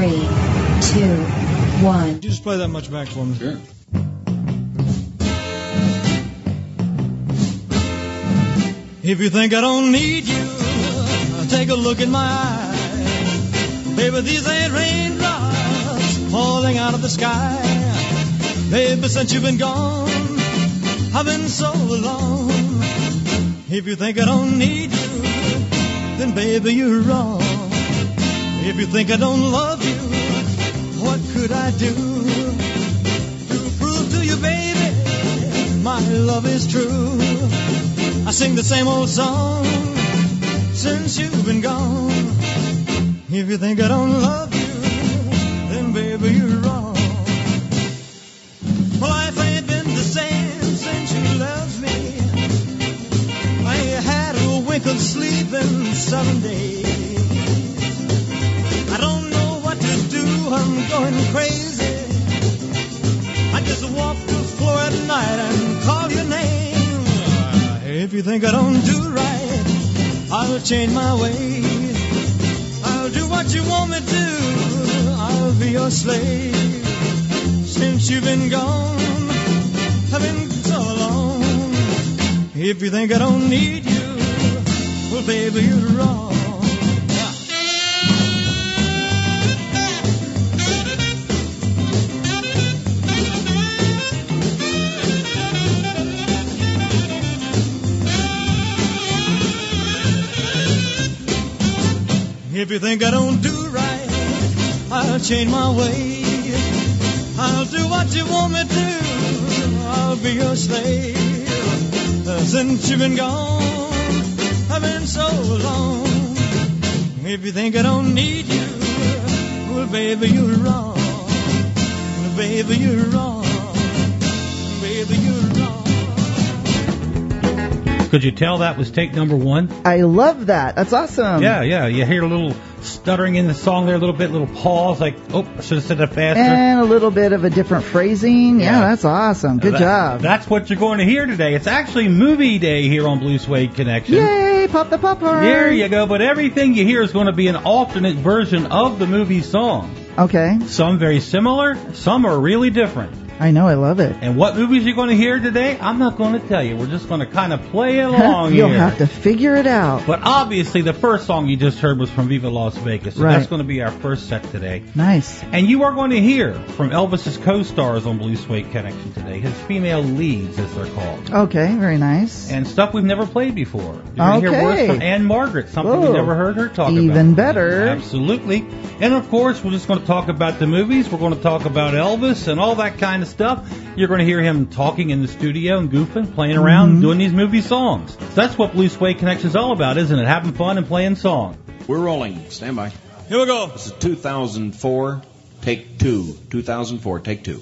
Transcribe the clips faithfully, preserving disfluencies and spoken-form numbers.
Three, two, one. Could you just play that much back for me? Sure. If you think I don't need you, take a look in my eyes. Baby, these ain't raindrops falling out of the sky. Baby, since you've been gone, I've been so alone. If you think I don't need you, then baby, you're wrong. If you think I don't love you, what could I do to prove to you, baby, my love is true? I sing the same old song since you've been gone. If you think I don't love you, then baby, you're wrong. Well, life ain't been the same since you left me. I ain't had a wink of sleep in seven days. I don't know what to do, I'm going crazy. I just walk the floor at night and call your name. If you think I don't do right, I'll change my ways. I'll do what you want me to, I'll be your slave. Since you've been gone, I've been so alone. If you think I don't need you, well, baby, you're wrong. If you think I don't do right, I'll change my ways. I'll do what you want me to, I'll be your slave. Since you've been gone, I've been so alone. If you think I don't need you, well, baby, you're wrong. Baby, you're wrong. Baby, you're wrong. Could you tell that was take number one? I love that. That's awesome. Yeah, yeah. You hear a little stuttering in the song there, a little bit, little pause, like, oh, I should have said that faster. And a little bit of a different phrasing. Yeah, yeah, that's awesome. Good that, job. That's what you're going to hear today. It's actually movie day here on Blue Suede Connection. Yay, pop the popcorn. There you go. But everything you hear is going to be an alternate version of the movie song. Okay. Some very similar, some are really different. I know, I love it. And what movies you're going to hear today, I'm not going to tell you. We're just going to kind of play along You'll here. You'll have to figure it out. But obviously, the first song you just heard was from Viva Las Vegas. So right. That's going to be our first set today. Nice. And you are going to hear from Elvis's co-stars on Blue Suede Connection today, his female leads, as they're called. Okay, very nice. And stuff we've never played before. You're going to okay. hear words from Anne Margaret, something Whoa. we've never heard her talk Even about. Even better. Absolutely. And, of course, we're just going to talk about the movies. We're going to talk about Elvis and all that kind of stuff. You're going to hear him talking in the studio and goofing, playing around, mm-hmm. doing these movie songs. So that's what Blue Suede Connection is all about, isn't it? Having fun and playing songs. We're rolling. Stand by. Here we go. This is two thousand four, take two. two thousand four, take two.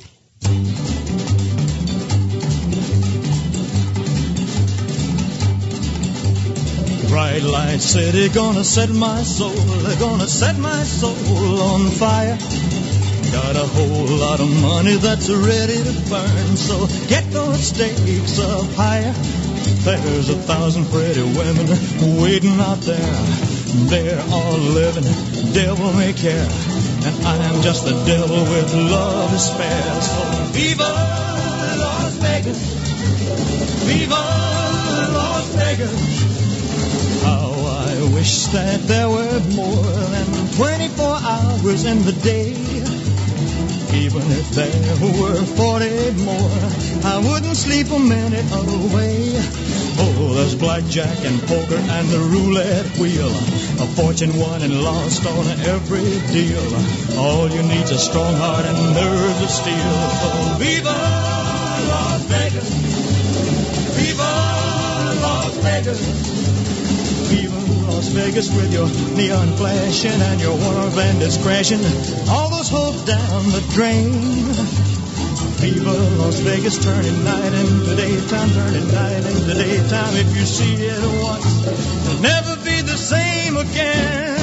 Bright light city, gonna set my soul, gonna set my soul on fire. Got a whole lot of money that's ready to burn, so get those stakes up higher. There's a thousand pretty women waiting out there. They're all living devil may care, and I'm just the devil with love to spare. So viva Las Vegas, viva Las Vegas. How I wish that there were more than twenty-four hours in the day. Even if there were forty more, I wouldn't sleep a minute away. Oh, there's blackjack and poker and the roulette wheel, a fortune won and lost on every deal. All you need's a strong heart and nerves of steel. So viva Las Vegas, viva Las Vegas, viva Las Vegas with your neon flashing and your war bandits crashing, all those hopes down the drain. Viva Las Vegas, turning night into daytime, turning night into daytime. If you see it once, it'll never be the same again.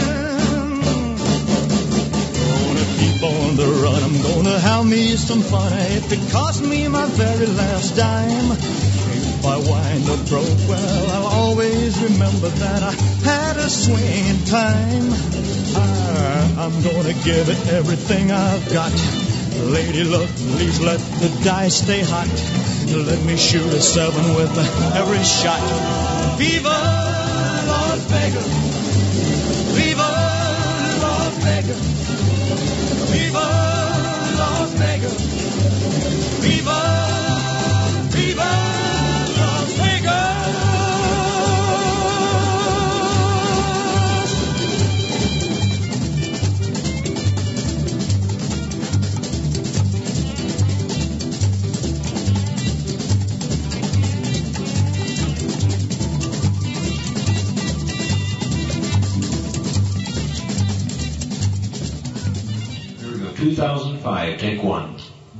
Gonna keep on the run, I'm gonna have me some fun. If it costs me my very last dime, if I wind up broke, well, I'll always remember that I had a swinging time. I, I'm gonna give it everything I've got. Lady luck, please let the dice stay hot. Let me shoot a seven with every shot. Viva Las Vegas! Viva Las Vegas! Viva Las Vegas! Viva, Viva Las Vegas! two thousand five, take one.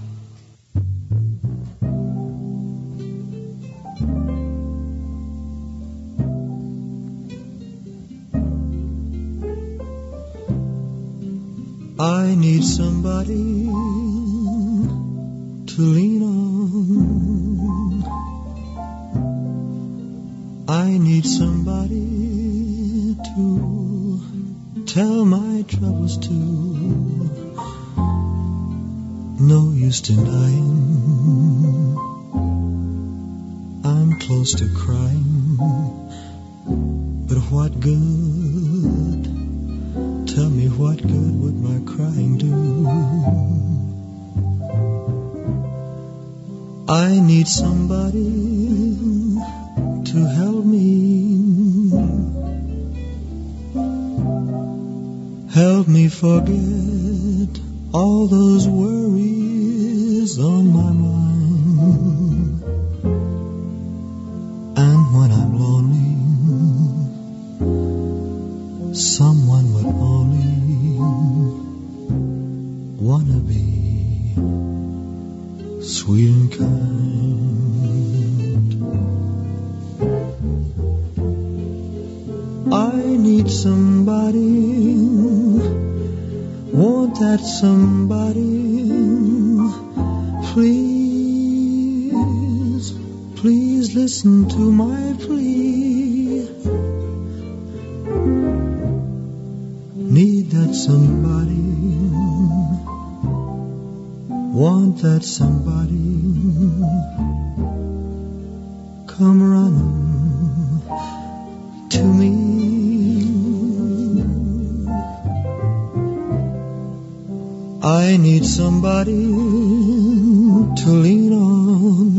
I need somebody to lean on. I need somebody to tell my troubles to. No use denying, I'm close to crying, but what good? Tell me what good would my crying do? I need somebody to help me, help me forget all those worries on my mind. And when I'm lonely, someone would only wanna be sweet and kind. I need somebody, want that somebody. Please, please listen to my plea. Need that somebody, want that somebody. Come running to me. I need somebody to lean on.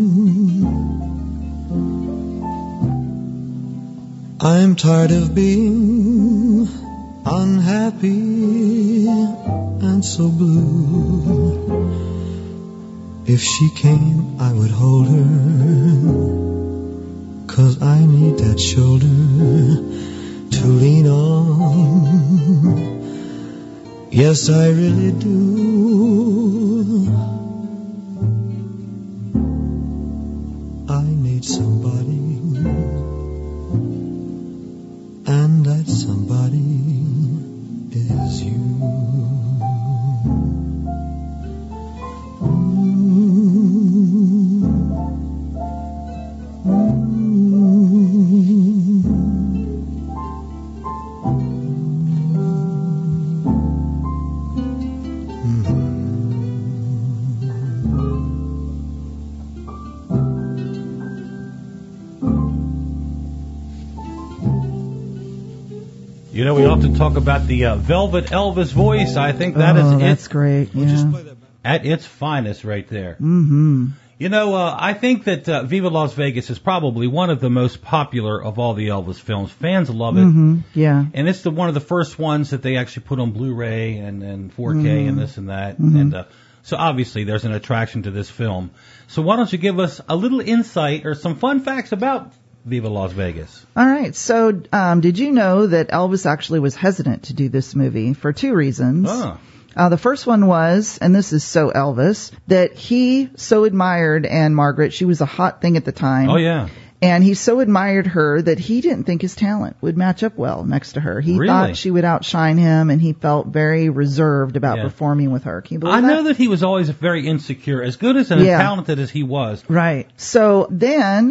I'm tired of being unhappy and so blue. If she came, I would hold her, 'cause I need that shoulder to lean on. Yes, I really do. I need somebody, and that somebody is you. You know, we often talk about the uh, Velvet Elvis voice. I think that oh, is that's it great. Yeah. at its finest right there. Mm-hmm. You know, uh, I think that uh, Viva Las Vegas is probably one of the most popular of all the Elvis films. Fans love it. Mm-hmm. Yeah. And it's the one of the first ones that they actually put on Blu-ray and, and four K Mm-hmm. and this and that. Mm-hmm. And uh, so obviously there's an attraction to this film. So why don't you give us a little insight or some fun facts about Viva Las Vegas? All right. So, um, did you know that Elvis actually was hesitant to do this movie for two reasons? Oh. Uh, the first one was, and this is so Elvis, that he so admired Anne Margaret. She was a hot thing at the time. Oh, yeah. And he so admired her that he didn't think his talent would match up well next to her. He Really? thought she would outshine him, and he felt very reserved about Yeah. performing with her. Can you believe I that? know that he was always very insecure, as good as and Yeah. as talented as he was. Right. So then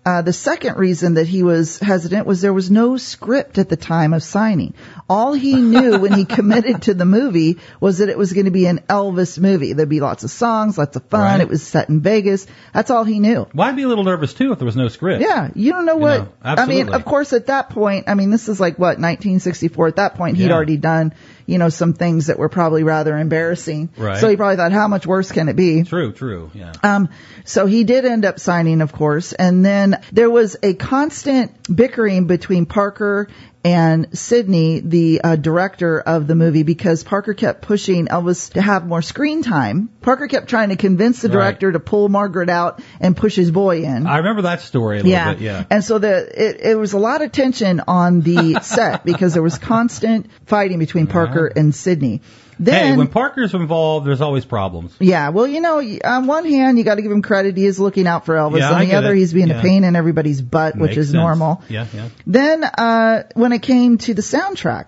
uh, the second reason that he was hesitant was there was no script at the time of signing. All he knew when he committed to the movie was that it was going to be an Elvis movie. There'd be lots of songs, lots of fun. Right. It was set in Vegas. That's all he knew. Well, I'd be a little nervous, too, if there was no script. Yeah, you don't know what. know, I mean, of course, at that point, I mean, this is like, what, nineteen sixty-four? At that point, he'd Yeah. already done, you know, some things that were probably rather embarrassing. Right. So he probably thought, how much worse can it be? True, true, yeah. Um, so he did end up signing, of course, and then there was a constant bickering between Parker and Sidney, the uh, director of the movie, because Parker kept pushing Elvis to have more screen time. Parker kept trying to convince the director Right. to pull Margaret out and push his boy in. I remember that story a little yeah. bit, yeah. And so the it, it was a lot of tension on the set because there was constant fighting between Parker and Sidney. Then, Hey, when Parker's involved, there's always problems. yeah, well, you know, on one hand, you got to give him credit. He is looking out for Elvis. Yeah, on I the get other, it. he's being Yeah. a pain in everybody's butt, which Makes is sense. normal. Yeah, yeah. Then, uh, when it came to the soundtrack,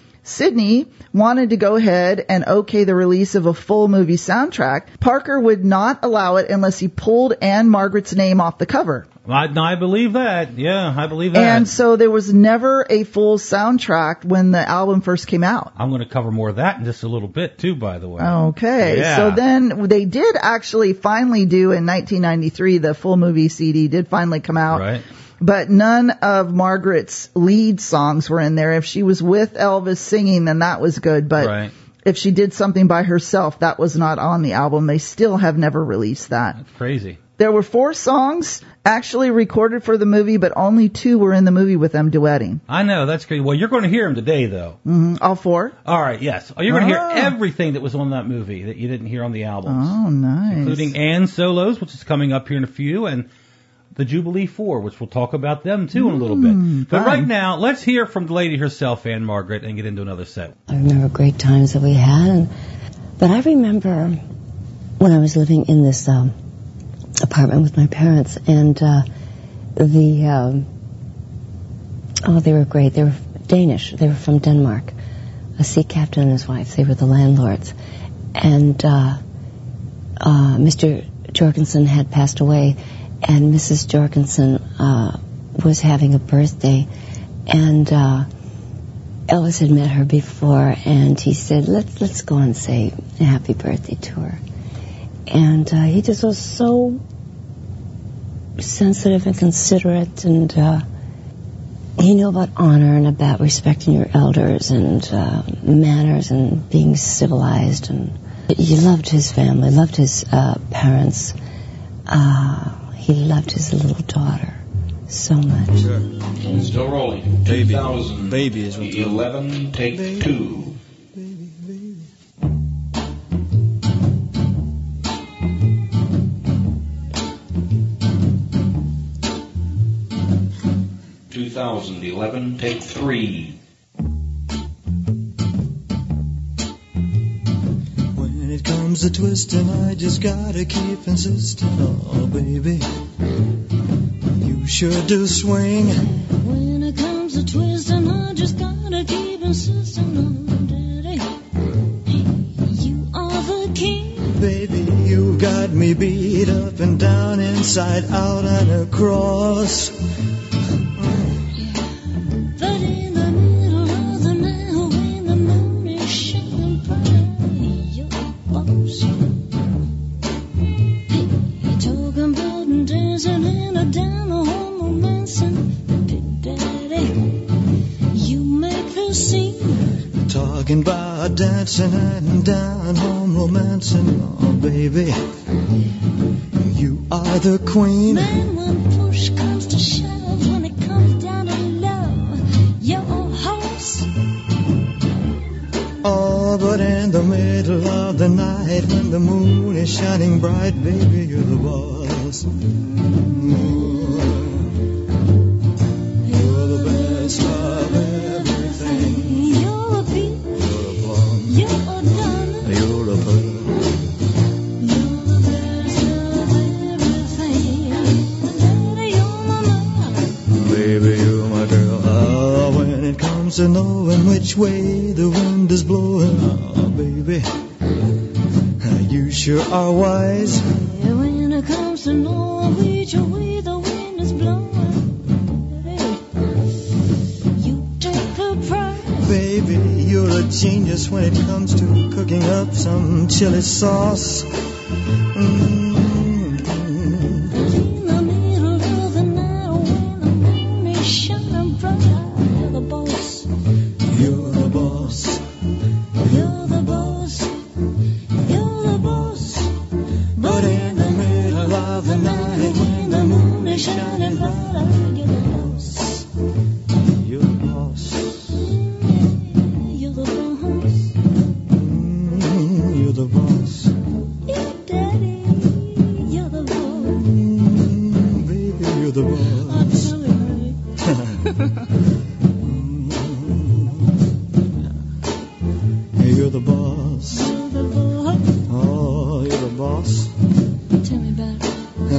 Sidney wanted to go ahead and okay the release of a full movie soundtrack. Parker would not allow it unless he pulled Anne Margaret's name off the cover. I, I believe that. Yeah, I believe that. And so there was never a full soundtrack when the album first came out. I'm going to cover more of that in just a little bit, too, by the way. Okay. Yeah. So then they did actually finally do in nineteen ninety-three, the full movie C D did finally come out. Right. But none of Margaret's lead songs were in there. If she was with Elvis singing, then that was good. But Right. if she did something by herself, that was not on the album. They still have never released that. That's crazy. There were four songs actually recorded for the movie, but only two were in the movie with them duetting. I know, that's crazy. Well, you're going to hear them today, though. Mm-hmm. All four? All right, yes. Oh, you're going to Ah. hear everything that was on that movie that you didn't hear on the albums. Oh, nice. Including Anne's solos, which is coming up here in a few, and the Jubilee Four, which we'll talk about them, too, in a little bit. But fun. right now, let's hear from the lady herself, Anne Margaret, and get into another set. I remember great times that we had, and, but I remember when I was living in this um, apartment with my parents, and uh, the um, oh, they were great. They were Danish. They were from Denmark. A sea captain and his wife. They were the landlords, and uh, uh, Mister Jorgensen had passed away, and Missus Jorgensen uh, was having a birthday, and uh, Elvis had met her before, and he said, let's let's go and say a happy birthday to her. And uh, he just was so sensitive and considerate, and uh, he knew about honor and about respecting your elders and uh, manners and being civilized. And he loved his family, loved his uh, parents. Uh, he loved his little daughter so much. Still rolling. Baby. two thousand Baby is what the- eleven, take Baby. two. two thousand eleven, take three. When it comes to twisting, I just gotta keep insisting. Oh, baby, you sure do swing. When it comes to twisting, I just gotta keep insisting on daddy. You are the king. Baby, you got me beat up and down, inside out and across. But in the middle of the night, when the moon is shining bright, you're the boss. Hey, talking about dancing in a down home romancing, Big Daddy, you make the scene. Talking about dancing and down home romancing. Oh, baby, you are the queen. Man, when push comes to shove, when it comes down to love, you're a horse. Oh, but in the middle of the night when the moon is shining bright, baby, you're the boss. You're the best of everything. You're a beat, You're a plum. you're a diamond. You're a pearl. You're the best of everything. Daddy, you're my man. Baby, you're my girl. Oh, when it comes to knowing which way the wind is blowing, oh, baby, you sure are wise. Yeah, when it comes to knowing which way the wind is blowing. genius when it comes to cooking up some chili sauce. Mm. In the middle of the night when the moon is shining bright, you're the boss. You're the boss. You're the boss. You're the boss. But in the middle of the night when the moon is shining bright, you're the boss. you're the boss. You're the boss. Mm, you're the boss. Your daddy. You're the boss. Mm, baby, you're the boss. I'm sorry. Hey, you're the boss. You're the boss. Oh, you're the boss. Tell me about it.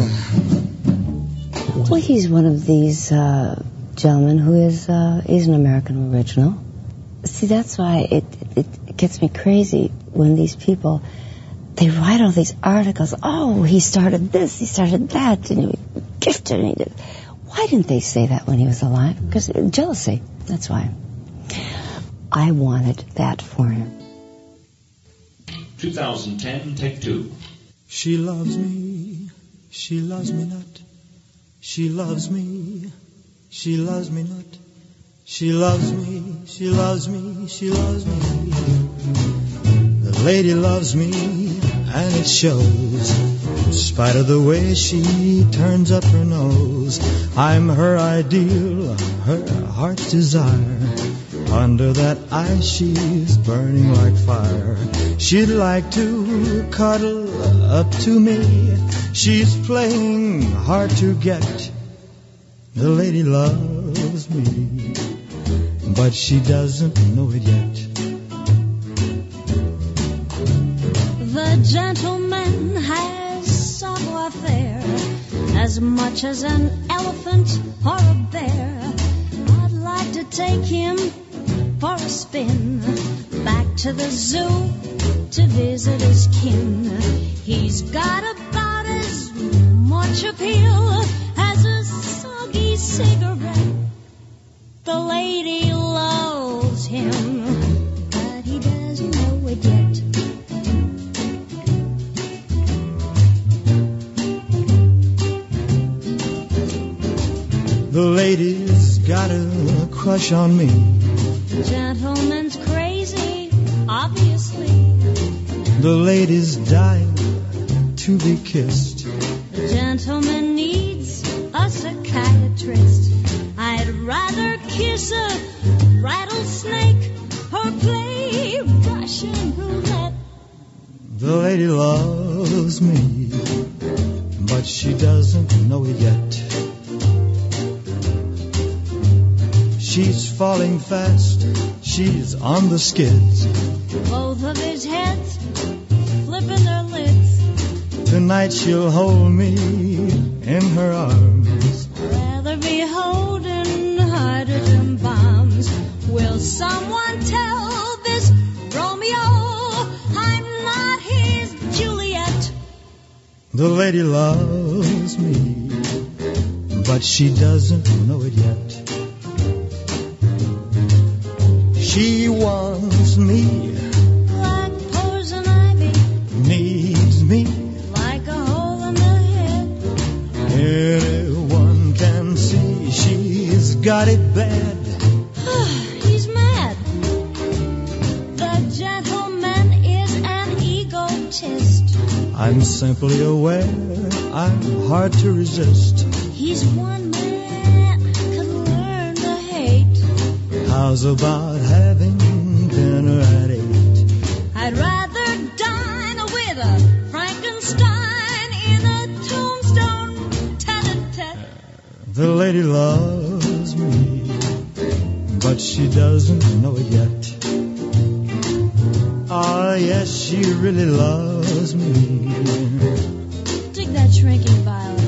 Well, he's one of these uh, gentlemen who is uh, is an American original. See, that's why it, it it gets me crazy when these people, they write all these articles. Oh, he started this, he started that, and he gifted. And he did. Why didn't they say that when he was alive? Because jealousy. That's why. I wanted that for him. twenty ten, take two. She loves me, she loves me not. She loves me, she loves me not. She loves me, she loves me, she loves me. The lady loves me, and it shows. In spite of the way she turns up her nose, I'm her ideal, her heart's desire. Under that ice she's burning like fire. She'd like to cuddle up to me. She's playing hard to get. The lady loves me, but she doesn't know it yet. The gentleman has savoir-faire as much as an elephant or a bear. I'd like to take him for a spin back to the zoo to visit his kin. He's got about as much appeal as a soggy cigarette. The lady loves him, but he doesn't know it yet. The lady's got a crush on me. The gentleman's crazy, obviously. The lady's dying to be kissed. The gentleman needs a psychiatrist. I'd rather kiss a rattlesnake or play Russian roulette. The lady loves me, but she doesn't know it yet. She's falling fast, she's on the skids. Both of his heads flipping their lids. Tonight she'll hold me in her arms. I'd rather be holding hydrogen bombs. Will someone tell this Romeo I'm not his Juliet? The lady loves me, but she doesn't know it yet. She wants me, Like poison ivy, needs me. like a hole in the head. Anyone can see she's got it bad. He's mad. The gentleman is an egotist. I'm simply aware I'm hard to resist. He's one man could learn to hate. How's about having dinner at eight? I'd rather dine with a Frankenstein in a tombstone tete-a-tete. The lady loves me, but she doesn't know it yet. Ah, yes, she really loves me. Dig that shrinking violet.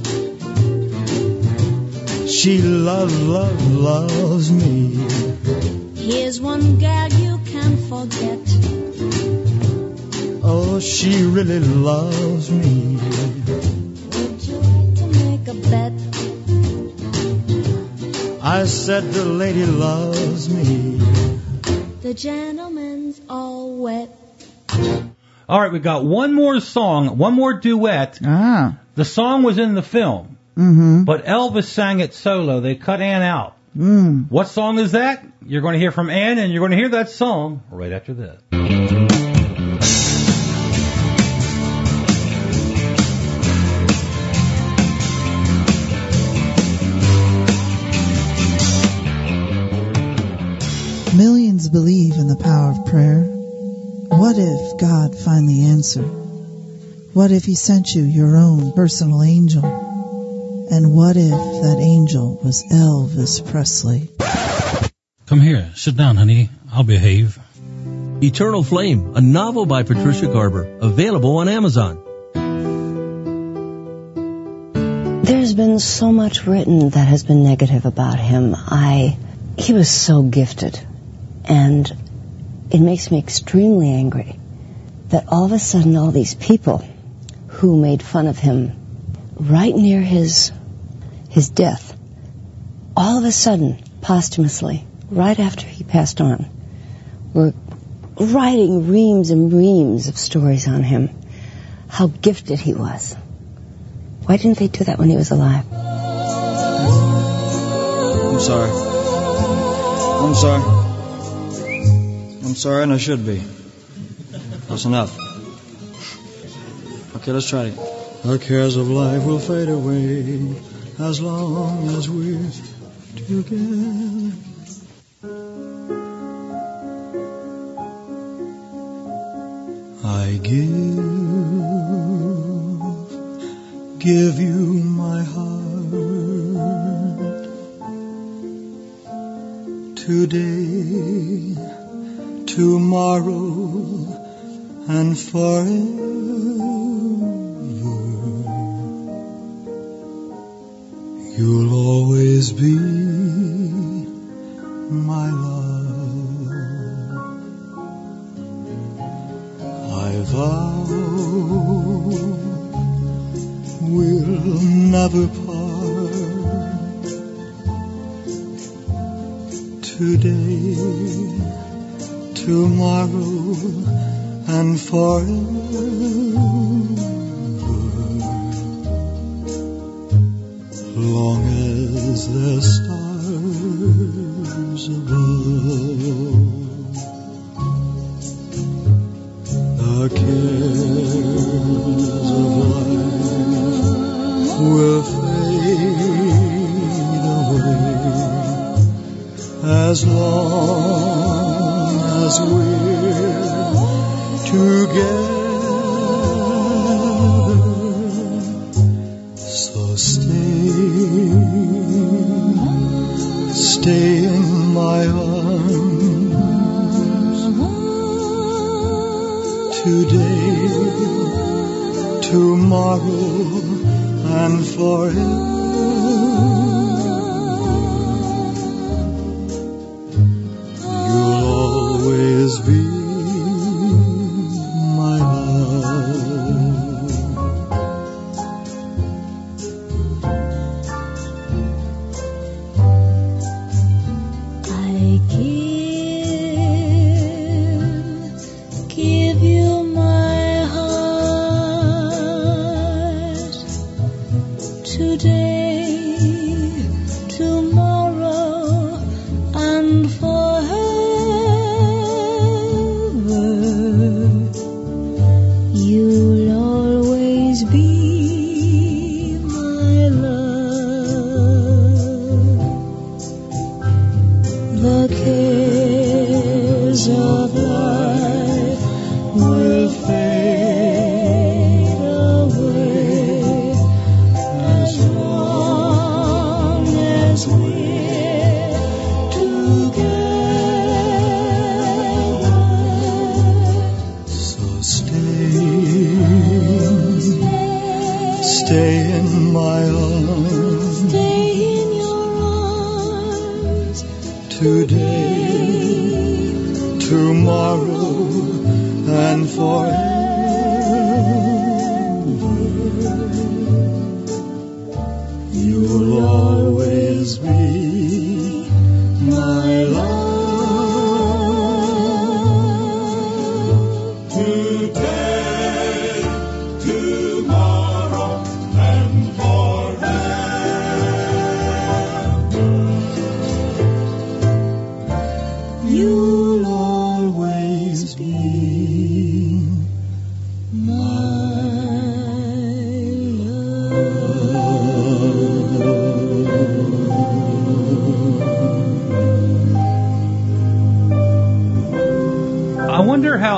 She love, love, loves me. Here's one gal you can forget. Oh, she really loves me. Would you like to make a bet? I said the lady loves me. The gentleman wet. All right, we got one more song, one more duet. Ah. The song was in the film, Mm-hmm. but Elvis sang it solo. They cut Ann out. Mm. What song is that? You're going to hear from Ann, and you're going to hear that song right after this. Millions believe in the power of prayer. What if God finally answered? What if He sent you your own personal angel? And what if that angel was Elvis Presley? Come here. Sit down, honey. I'll behave. Eternal Flame, a novel by Patricia Garber, available on Amazon. There's been so much written that has been negative about him. I, he was so gifted. And it makes me extremely angry that all of a sudden all these people who made fun of him right near his his death, all of a sudden, posthumously, right after he passed on, were writing reams and reams of stories on him, how gifted he was. Why didn't they do that when he was alive? I'm sorry. I'm sorry. I'm sorry, and I should be. That's enough. Okay, let's try it. The cares of life will fade away as long as we're together. I give, give you my heart today, tomorrow, and forever. You'll always be my love. I vow we'll never part. Today, tomorrow, and forever. Long as there's stars above, the cares of life will fade away as long as we're together. So stay, stay in my arms today, tomorrow, and forever. You'll always be my love. I give, give you my heart today, tomorrow, and forever. You'll always be my love. The cares of life will fade away as long as we're together. So stay, stay in my arms Stay in your arms today, tomorrow, and forever. You'll always be my love.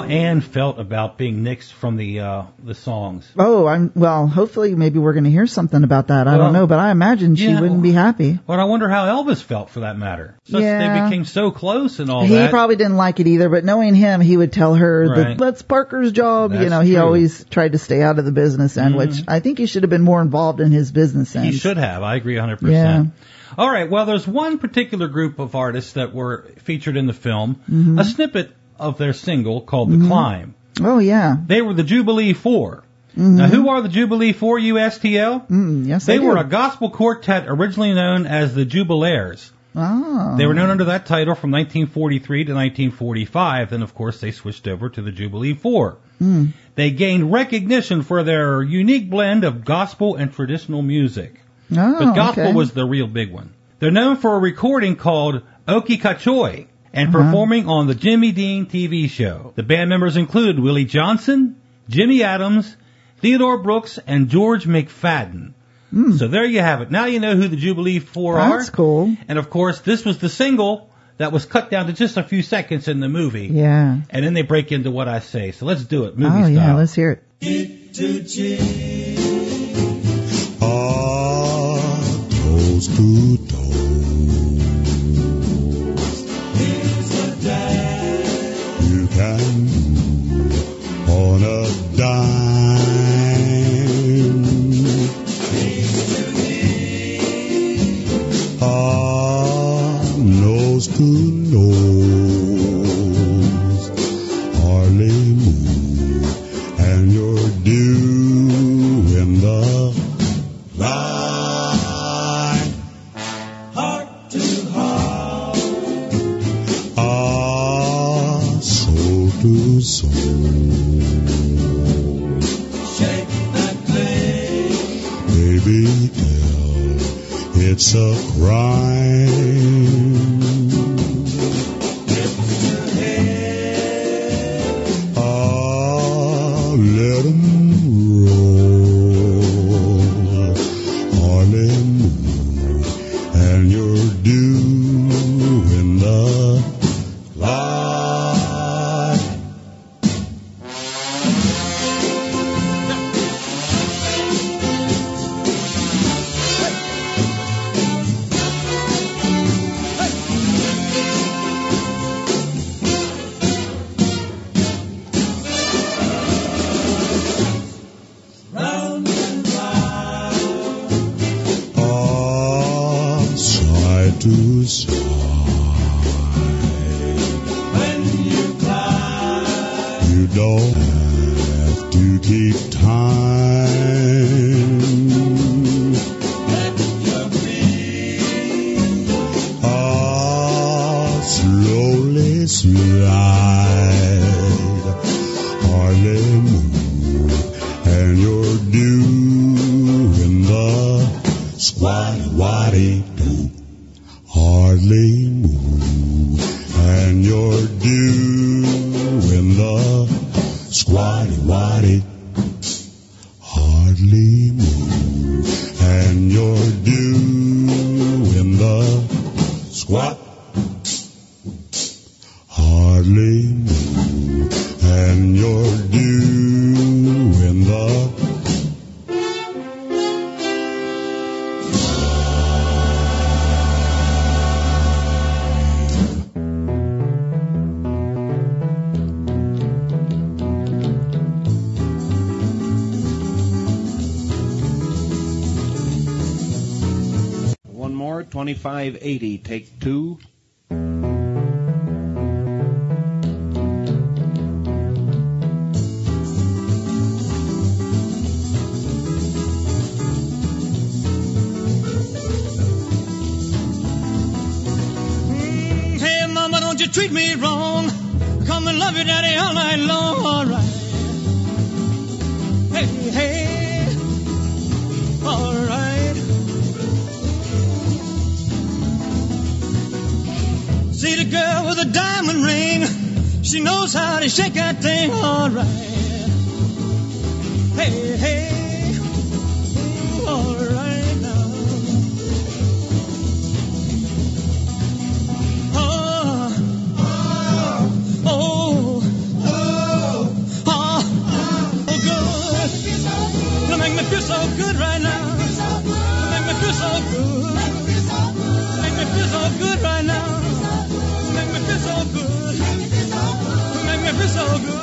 Ann felt about being nixed from the uh, the songs. Oh, I'm well. Hopefully, maybe we're going to hear something about that. I Well, don't know, but I imagine she yeah, wouldn't be happy. But I wonder how Elvis felt for that matter. Since Yeah. they became so close and all He that. probably didn't like it either, but knowing him, he would tell her Right. that that's Parker's job. you That's know, he true. always tried to stay out of the business end, Mhm. which I think he should have been more involved in his business end. He should have. I agree one hundred percent. Yeah. All right. Well, there's one particular group of artists that were featured in the film. Mhm. A snippet of their single called "The Mhm. Climb." Oh, yeah. They were the Jubilee Four. Mhm. Now, who are the Jubilee Four, U S T L? Mm, yes, They I do. were a gospel quartet originally known as the Jubilaires. Oh. They were known under that title from nineteen forty-three to nineteen forty-five, and of course they switched over to the Jubilee Four. Mm. They gained recognition for their unique blend of gospel and traditional music. Oh, But gospel okay. was the real big one. They're known for a recording called Okie Kachoy and Uh-huh. performing on the Jimmy Dean T V show. The band members include Willie Johnson, Jimmy Adams, Theodore Brooks, and George McFadden. Mm. So there you have it. Now you know who the Jubilee Four are. That's cool. And of course, this was the single that was cut down to just a few seconds in the movie. Yeah. And then they break into what I say. So let's do it, movie Oh, style. yeah. Let's hear it. Ah, toes to toes. Here's a dance you can do on a dime. Ah, nose to nose, hardly move, and you're doing the line, heart to heart, ah, soul to soul. Shake that thing, baby girl, it's a crime. Ah, let 'em roll, hardly move, and you're doing the line. Round and round, ah, side to side. When you climb, you don't have to keep time. Let your feet, ah, slowly slide, hardly move, and you're doing the squat waddy do, hardly move, and you're doing the squatty waddy, hardly move, and you're doing the squat, hardly move, and you're doing the One more, twenty-five eighty, take two. Mm, hey, mama, don't you treat me wrong. Come and love your daddy all night long, all right. Hey, hey, all right. See the girl with a diamond ring. She knows how to shake that thing, all right. Hey, hey, ooh, all right now. Oh, oh, oh, good. Make me feel so good right now. Make me feel so good. Make me feel so good.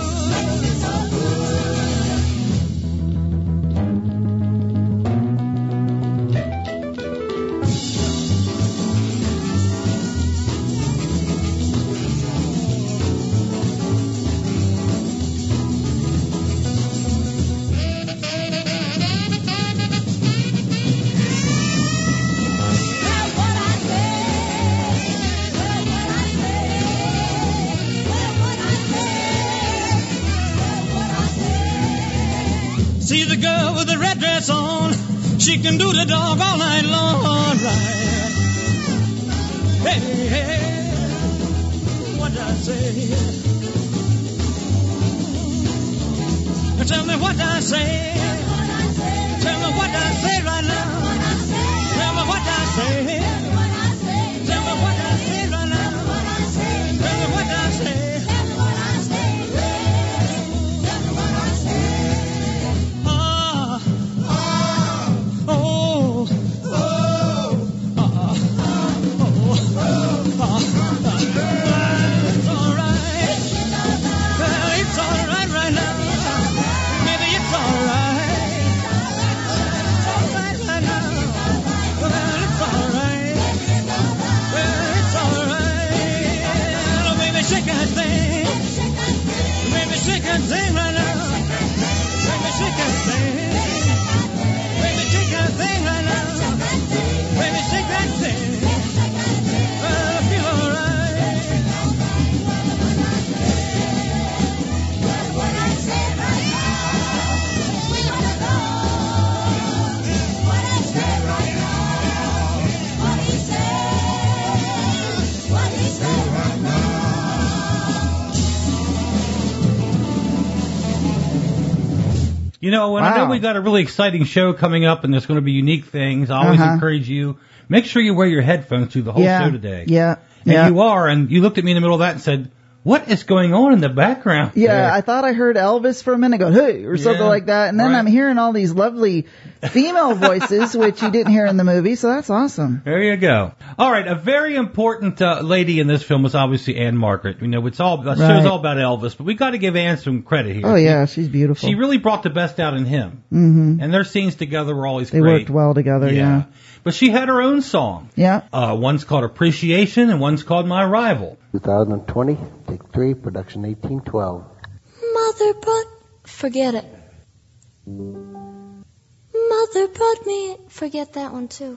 See the girl with the red dress on, she can do the dog all night long, right? Hey, hey, what I say? Tell me what I say. Tell me what I say right now. Tell me what I say. Tell me what I say right now. Tell me what I say. Thing right now. Let me shake that thing. Let me shake that thing right now. Let me shake that thing. Well, I feel alright. What I say right now. We gonna go. What I say right now. What he say. What he say right now. You know, and wow. I know we got a really exciting show coming up, and there's going to be unique things. I always uh-huh. encourage you, make sure you wear your headphones through the whole yeah, show today. Yeah, and yeah. you are, and you looked at me in the middle of that and said, what is going on in the background? Yeah, there? I thought I heard Elvis for a minute go, hey, or something yeah, like that, and then right. I'm hearing all these lovely female voices, which you didn't hear in the movie, so that's awesome. There you go. All right, a very important uh, lady in this film was obviously Anne Margaret. You know, it's all the right. show's all about Elvis, but we got to give Anne some credit here. Oh yeah, she's beautiful. She really brought the best out in him, mm-hmm. and their scenes together were always they great. They worked well together. Yeah. yeah, but she had her own song. Yeah, uh, one's called Appreciation, and one's called My Rival. twenty twenty, take three, production eighteen twelve. Mother, but forget it. Mother brought me, forget that one too.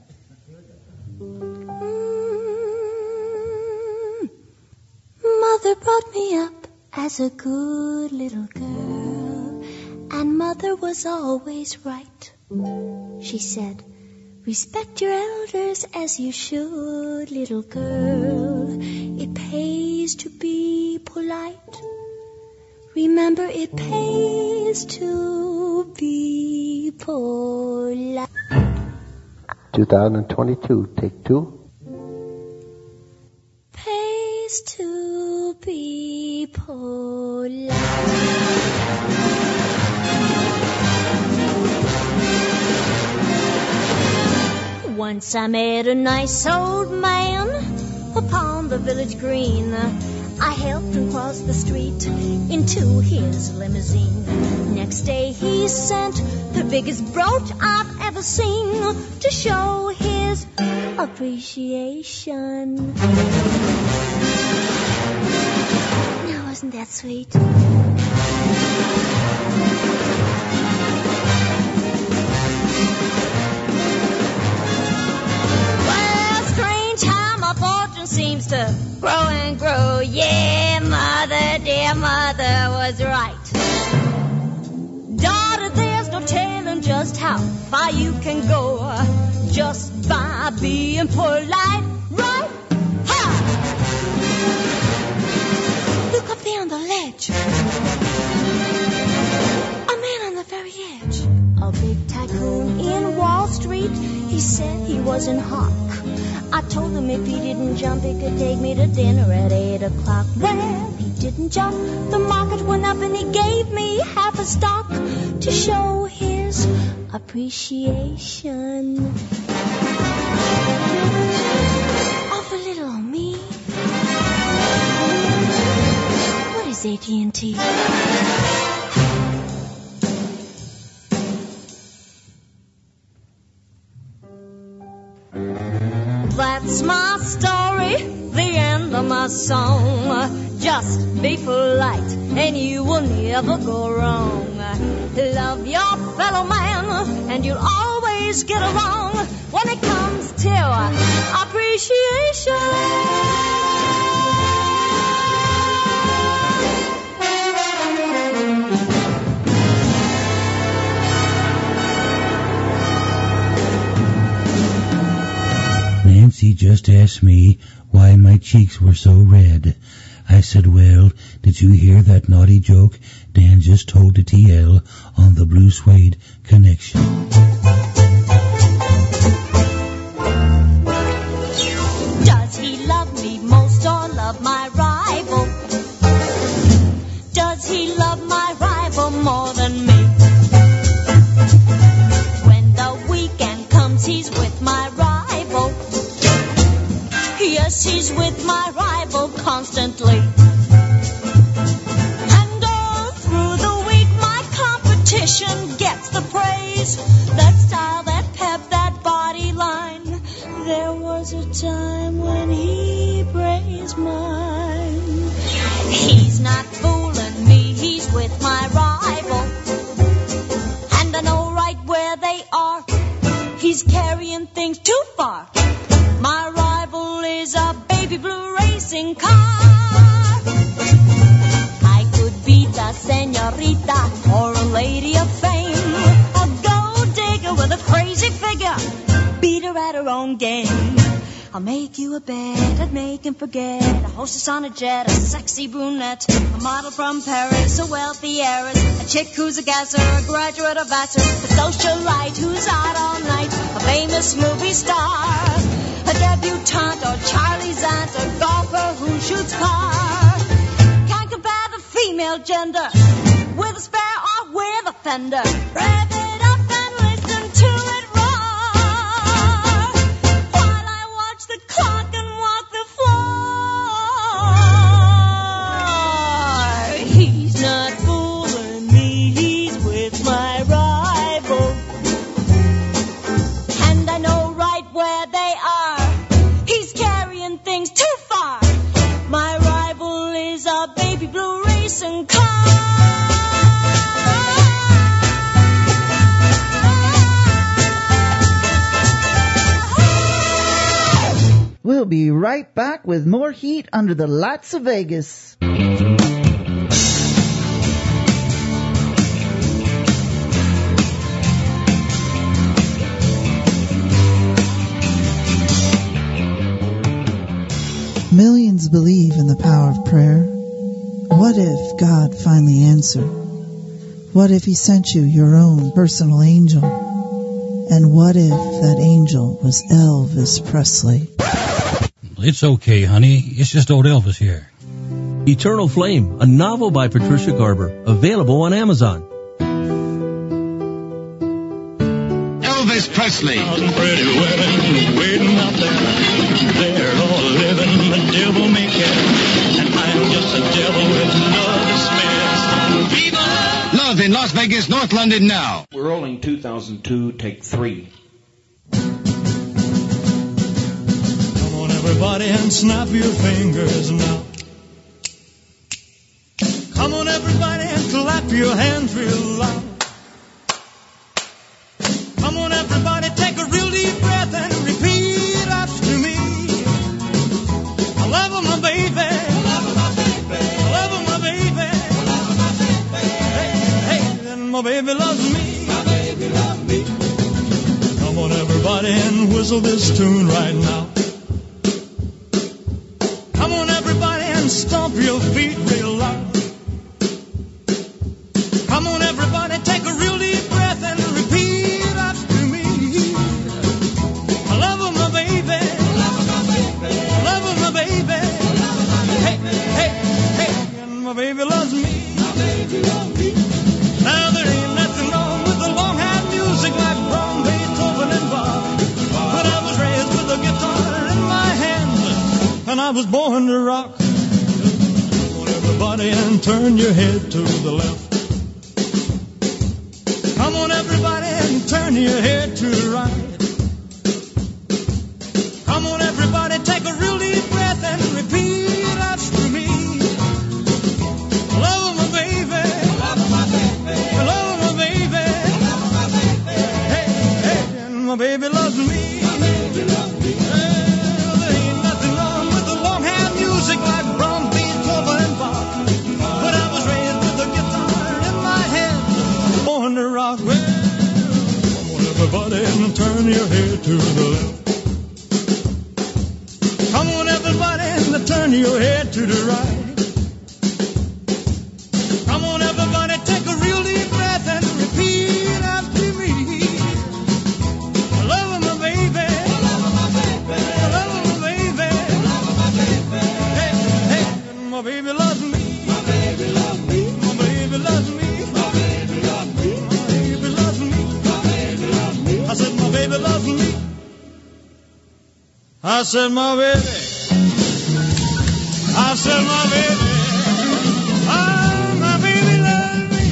Mm, Mother brought me up as a good little girl, and Mother was always right. She said, respect your elders as you should, little girl. It pays to be polite. Remember, it pays to be polite. twenty twenty-two, take two. Pays to be polite. Once I met a nice old man upon the village green. I helped him cross the street into his limousine. Next day he sent the biggest brooch I've ever seen to show his appreciation. Now, wasn't that sweet? Well, strange how my fortune seems to grow and grow. Yeah, mother, dear mother was right. Daughter, there's no telling just how far you can go just by being polite, right? Ha! Look up there on the ledge. A man on the very edge. A big tycoon in Wall Street. He said he was in hock. I told him if he didn't jump, he could take me to dinner at eight o'clock. Well, he didn't jump. The market went up and he gave me half a stock to show his appreciation. T N T. That's my story, the end of my song. Just be polite and you will never go wrong. Love your fellow man and you'll always get along when it comes to appreciation. Nancy just asked me why my cheeks were so red. I said, well, did you hear that naughty joke Dan just told to T L on the Blue Suede Connection? Does he love me most or love my rival? Does he love my rival more than me? When the weekend comes, he's with my rival. Yes, he's with my rival constantly. And all through the week, my competition gets the praise. That style, that pep, that body line. There was a time when he praised mine. He's not fooling me, he's with my rival. And I know right where they are. He's carrying things too far. My rival is a baby blue racing car. I could be the señorita or a lady of fame, a gold digger with a crazy figure, beat her at her own game. I'll make you a bet, I'd make him forget. A hostess on a jet, a sexy brunette, a model from Paris, a wealthy heiress, a chick who's a gasser, a graduate of Vassar, a socialite who's out all night, a famous movie star, a debutante or Charlie's aunt, a golfer who shoots car. Can't compare the female gender with a spare or with a fender. Rev it up and listen to it roar while I watch the clock and walk the floor. He's not fooling me, he's with my rival. And I know right where they are. He's carrying things too far. My rival is a baby blue racing car. We'll be right back with more heat under the lights of Vegas. Millions believe in the power of prayer. What if God finally answered? What if he sent you your own personal angel? And what if that angel was Elvis Presley? It's okay, honey. It's just old Elvis here. Eternal Flame, a novel by Patricia Garber, available on Amazon. Elvis Presley. Pretty women waiting out there. They're all living the devil may care. And I'm just a devil with love to spare. Viva! Love in Las Vegas, North London now. We're rolling two thousand two, take three. Come on, everybody, and snap your fingers now. Come on, everybody, and clap your hands real loud. Come on, everybody, take a real deep breath and repeat after me. I love my baby. I love my baby. I love my baby. I love my baby. Hey, hey, and my baby loves me. My baby loves me. Come on, everybody, and whistle this tune right now. Come on, everybody, and stomp your feet real loud. Come on, everybody, take a real deep breath and repeat after me. I love my baby. I love my baby. I love my baby. I love my baby. Hey, hey, hey, and my baby loves me. My baby loves me. Now there ain't nothing wrong with the long-haired music like Brown, Beethoven, and Bach. But I was raised with a guitar in my hand, and I was born to rock. everybody, and turn your head to the left. Come on, everybody, and turn your head to the right. Come on, everybody, take a real deep breath and repeat after me. Love my baby, love my baby, love my baby, love my baby. Hey, hey, and my baby loves me. My baby loves me. Well, there ain't nothing wrong with the long-hand music like Brahms, Beethoven, and Bach. But I was raised with a guitar in my hand, born to rock. Well, come on, everybody, and turn your head to the left. Come on, everybody, and turn your head to the right. Come on, everybody, take a real deep breath and repeat after me. I love my baby. I love my baby. I love my baby. I love my baby. Hey, hey, and my baby loves me. My baby loves me. My baby loves me. My baby loves me. My baby loves me. My baby loves me. I said my baby loves me. I said my baby. I said my baby. Ah, my baby loves me.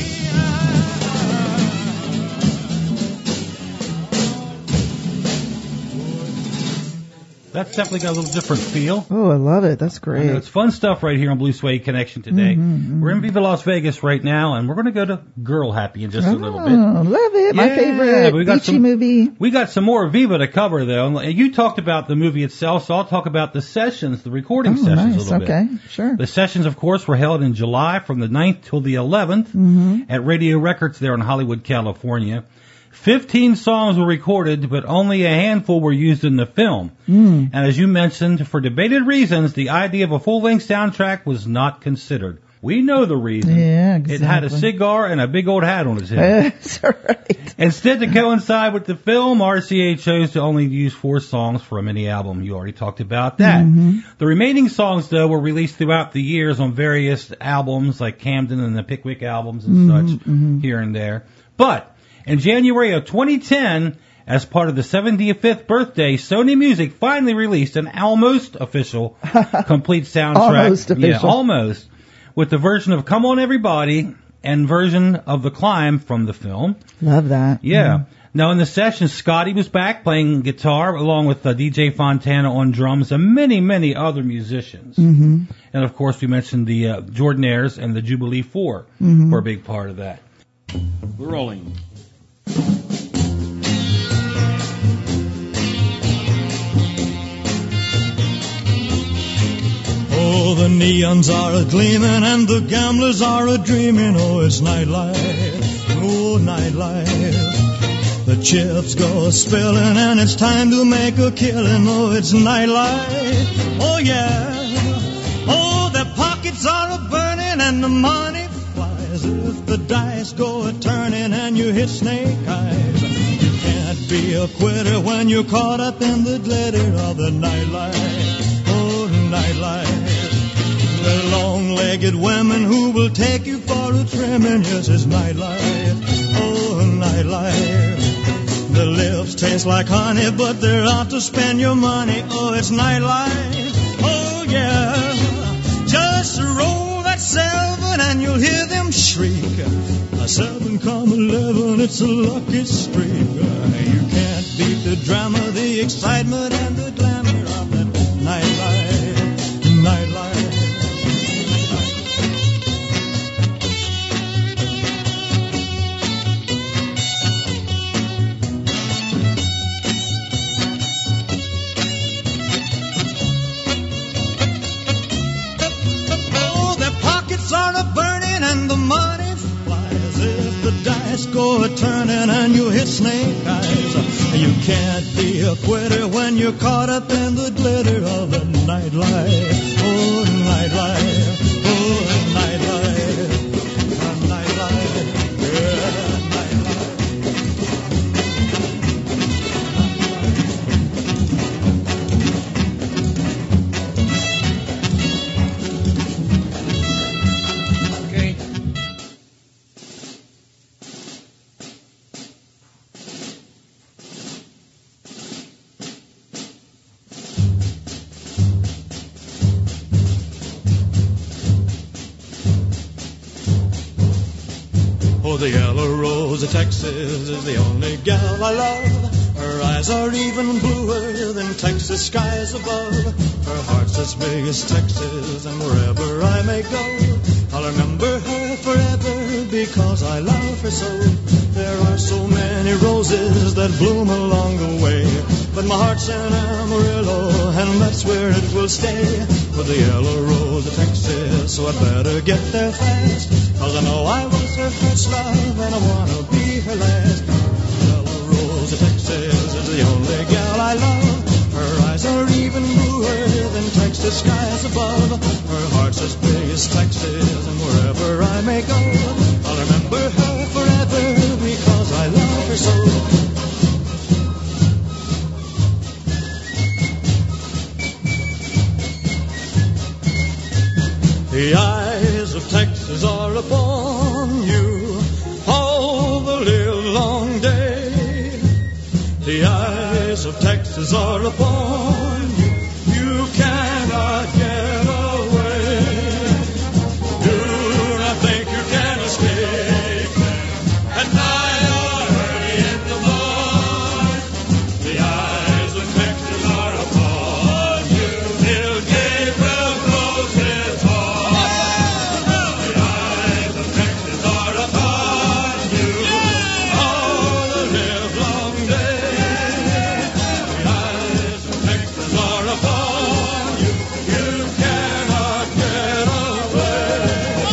That's definitely got a little different feel. Oh, I love it. That's great. I know, it's fun stuff right here on Blue Suede Connection today. Mm-hmm, mm-hmm. We're in Viva Las Vegas right now, and we're going to go to Girl Happy in just oh, a little bit. Love it. My Yeah, favorite we got beachy some- movie. We got some more Viva to cover, though. And you talked about the movie itself, so I'll talk about the sessions, the recording Oh, sessions nice. a little Okay, bit. sure. The sessions, of course, were held in July from the ninth till the eleventh Mm-hmm. at Radio Records there in Hollywood, California. Fifteen songs were recorded, but only a handful were used in the film. Mm. And as you mentioned, for debated reasons, the idea of a full-length soundtrack was not considered. We know the reason. Yeah, It had a exactly. cigar and a big old hat on his head. That's right. Instead, to coincide with the film, R C A chose to only use four songs for a mini album. You already talked about that. Mm-hmm. The remaining songs, though, were released throughout the years on various albums like Camden and the Pickwick albums and Mhm, such mhm. here and there. But in January of twenty ten, as part of the seventieth birthday, Sony Music finally released an almost official complete soundtrack. Almost Yeah, official. almost. With the version of Come On Everybody and version of The Climb from the film. Love that. Yeah. Now in the session, Scotty was back playing guitar along with uh, D J Fontana on drums and many, many other musicians. Mm-hmm. And of course, we mentioned the uh, Jordanaires and the Jubilee Four Mhm. were a big part of that. We're rolling. Oh, the neons are a gleaming and the gamblers are a dreaming. Oh, it's nightlife, oh, nightlife. The chips go spilling and it's time to make a killing. Oh, it's nightlife, oh yeah. Oh, their pockets are a burning and the money flies. If the dice go a turning and you hit snake eyes, you can't be a quitter when you're caught up in the glitter of the nightlife. Oh, nightlife. The long-legged women who will take you for a trimming. Yes, it's nightlife. Oh, nightlife. The lips taste like honey, but they're out to spend your money. Oh, it's nightlife. Oh, yeah. Just roll that seven and you'll hear them shriek. A seven come eleven, it's a lucky streak. You can't beat the drama, the excitement, and the glamour of that nightlife. Nightlife. Oh, their pockets are a burning and the money flies. If the dice go a turning and you hit snake eyes, you can't be a quitter when you're caught up in the glitter of the nightlife. Oh, nightlife. Oh, nightlife. Oh, nightlife. Yeah, nightlife. Okay. the yellow rose of Texas is the only gal I love. Her eyes are even bluer than Texas skies above. Her heart's as big as Texas, and wherever I may go, I'll remember her forever because I love her so. There are so many roses that bloom along the way, but my heart's in Amarillo, and that's where it will stay. With the yellow rose of Texas, so I better get there fast, cause I know I was her first love, and I wanna be her last. Yellow rose of Texas is the only gal I love. Her eyes are even bluer than Texas skies above. Her heart's as big as Texas, and wherever I may go, I'll remember her forever because I love her so. The eyes of Texas are upon you all the live long day. The eyes of Texas are upon you. You cannot get away. Do not think you can escape. At night or early in the morning, the eyes of Texas are upon you. Till Gabriel blows his horn. The eyes of Texas are upon you all the live long day. The eyes of Texas are upon you. You cannot get away.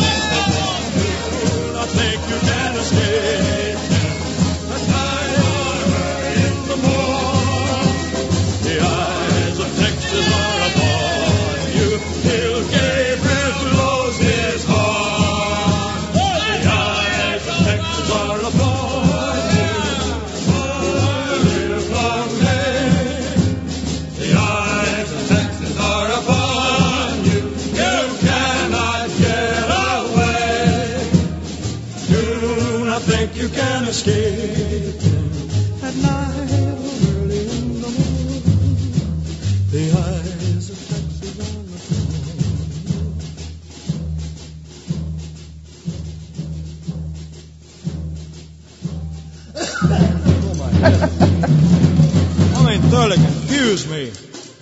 Do not think you can escape. At night or early in the morning, the eyes of Texas are upon you. Till Gabriel blows his horn. The eyes of Texas are upon you all the live long day. The eyes of Texas are upon you. You cannot get away. Do not think you can escape. At night or early in the morning, the eyes of Texas are upon you. Oh my God. I mean, thoroughly confused me.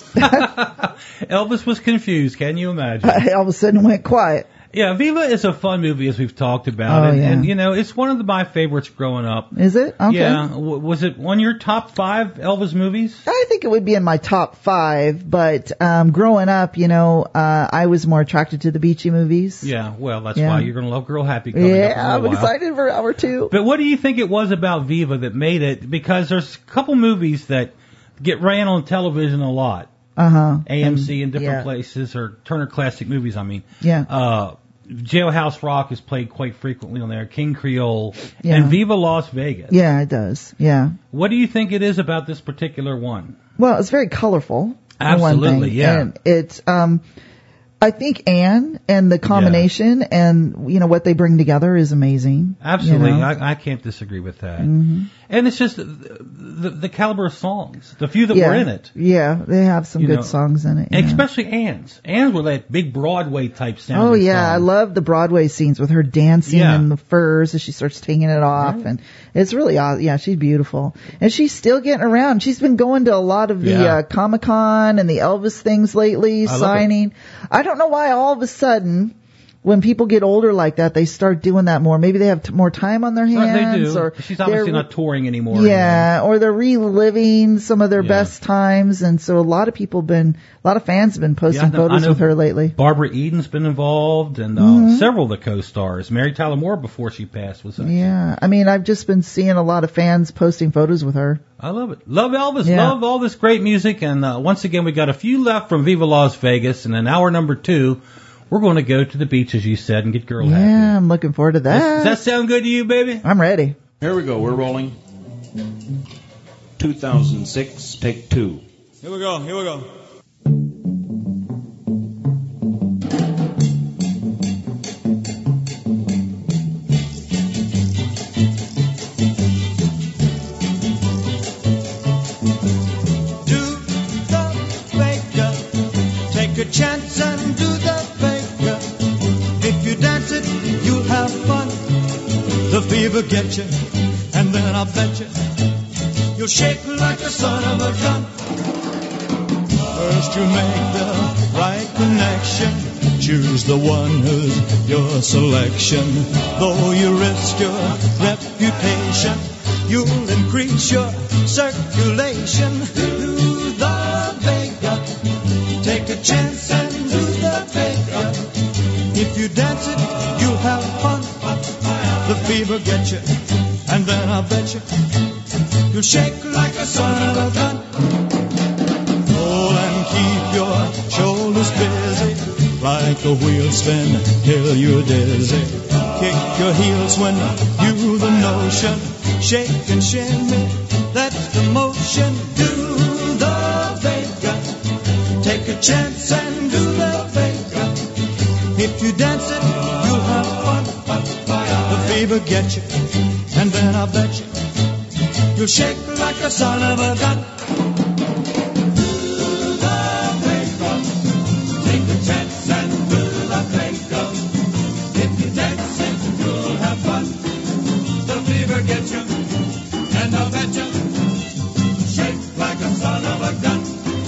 Elvis was confused. Can you imagine? All of a sudden went quiet. Yeah, Viva is a fun movie, as we've talked about. Oh, and, yeah. and, you know, it's one of the, my favorites growing up. Is it? Okay. Yeah. W- was it one of your top five Elvis movies? I think it would be in my top five, but um growing up, you know, uh I was more attracted to the Beachy movies. Yeah, well, that's Yeah. why you're going to love Girl Happy coming up in Yeah, a I'm little while. excited for hour two. But what do you think it was about Viva that made it? Because there's a couple movies that get ran on television a lot. Uh-huh. A M C in And, different yeah. places, or Turner Classic Movies, I mean. Yeah. Uh, Jailhouse Rock is played quite frequently on there, King Creole, Yeah. and Viva Las Vegas. Yeah, it does. Yeah. What do you think it is about this particular one? Well, it's very colorful. for one Absolutely, thing. yeah. And it's, um, I think Anne and the combination and, you know, what they bring together is amazing. Absolutely. You know? I, I can't disagree with that. Mhm. And it's just the, the, the caliber of songs, the few that yeah. were in it. Yeah, they have some You good know, songs in it. And yeah. especially Anne's. Anne's were that big Broadway type sound. Oh yeah, I love the Broadway scenes with her dancing Yeah. in the furs as she starts taking it off, and it's really aw- yeah, she's beautiful, and she's still getting around. She's been going to a lot of the Yeah. uh, Comic Con and the Elvis things lately, I love signing. I don't know why all of a sudden, when people get older like that, they start doing that more. Maybe they have t- more time on their hands, Right, they do. or She's obviously they're- not touring anymore. Yeah, or they're reliving some of their Yeah. best times, and so a lot of people been, a lot of fans have been posting Yeah, I know- I photos know with her lately. Barbara Eden's been involved, and uh, Mhm. several of the co-stars. Mary Tyler Moore, before she passed, was. Actually. Yeah, I mean, I've just been seeing a lot of fans posting photos with her. I love it. Love Elvis. Yeah. Love all this great music. And uh, once again, we got a few left from Viva Las Vegas, and in hour number two, we're going to go to the beach, as you said, and get Girl Happy. Yeah, I'm looking forward to that. Does, does that sound good to you, baby? I'm ready. Here we go. We're rolling. two thousand six, take two. Here we go, here we go. Take a chance and do the Vega. If you dance it, you'll have fun. The fever fever get you, and then I bet you you'll shake like a son of a gun. First you make the right connection, choose the one who's your selection. Though you risk your reputation, you'll increase your circulation. Do the Vega, take a chance and do the Vega. If you dance it, you'll have fun. The fever get you, and then I bet you you'll shake like a son of a gun. Roll and keep your shoulders busy, like a wheel spin till you're dizzy. Kick your heels when you the notion, shake and shimmy, that's the motion. Do the Vega, take a chance and do the Vega. If you dance it, you'll have fun. The fever get you, and then I bet you you'll shake like a son of a gun. Get you, and I'll bet you, shake like a son of a gun.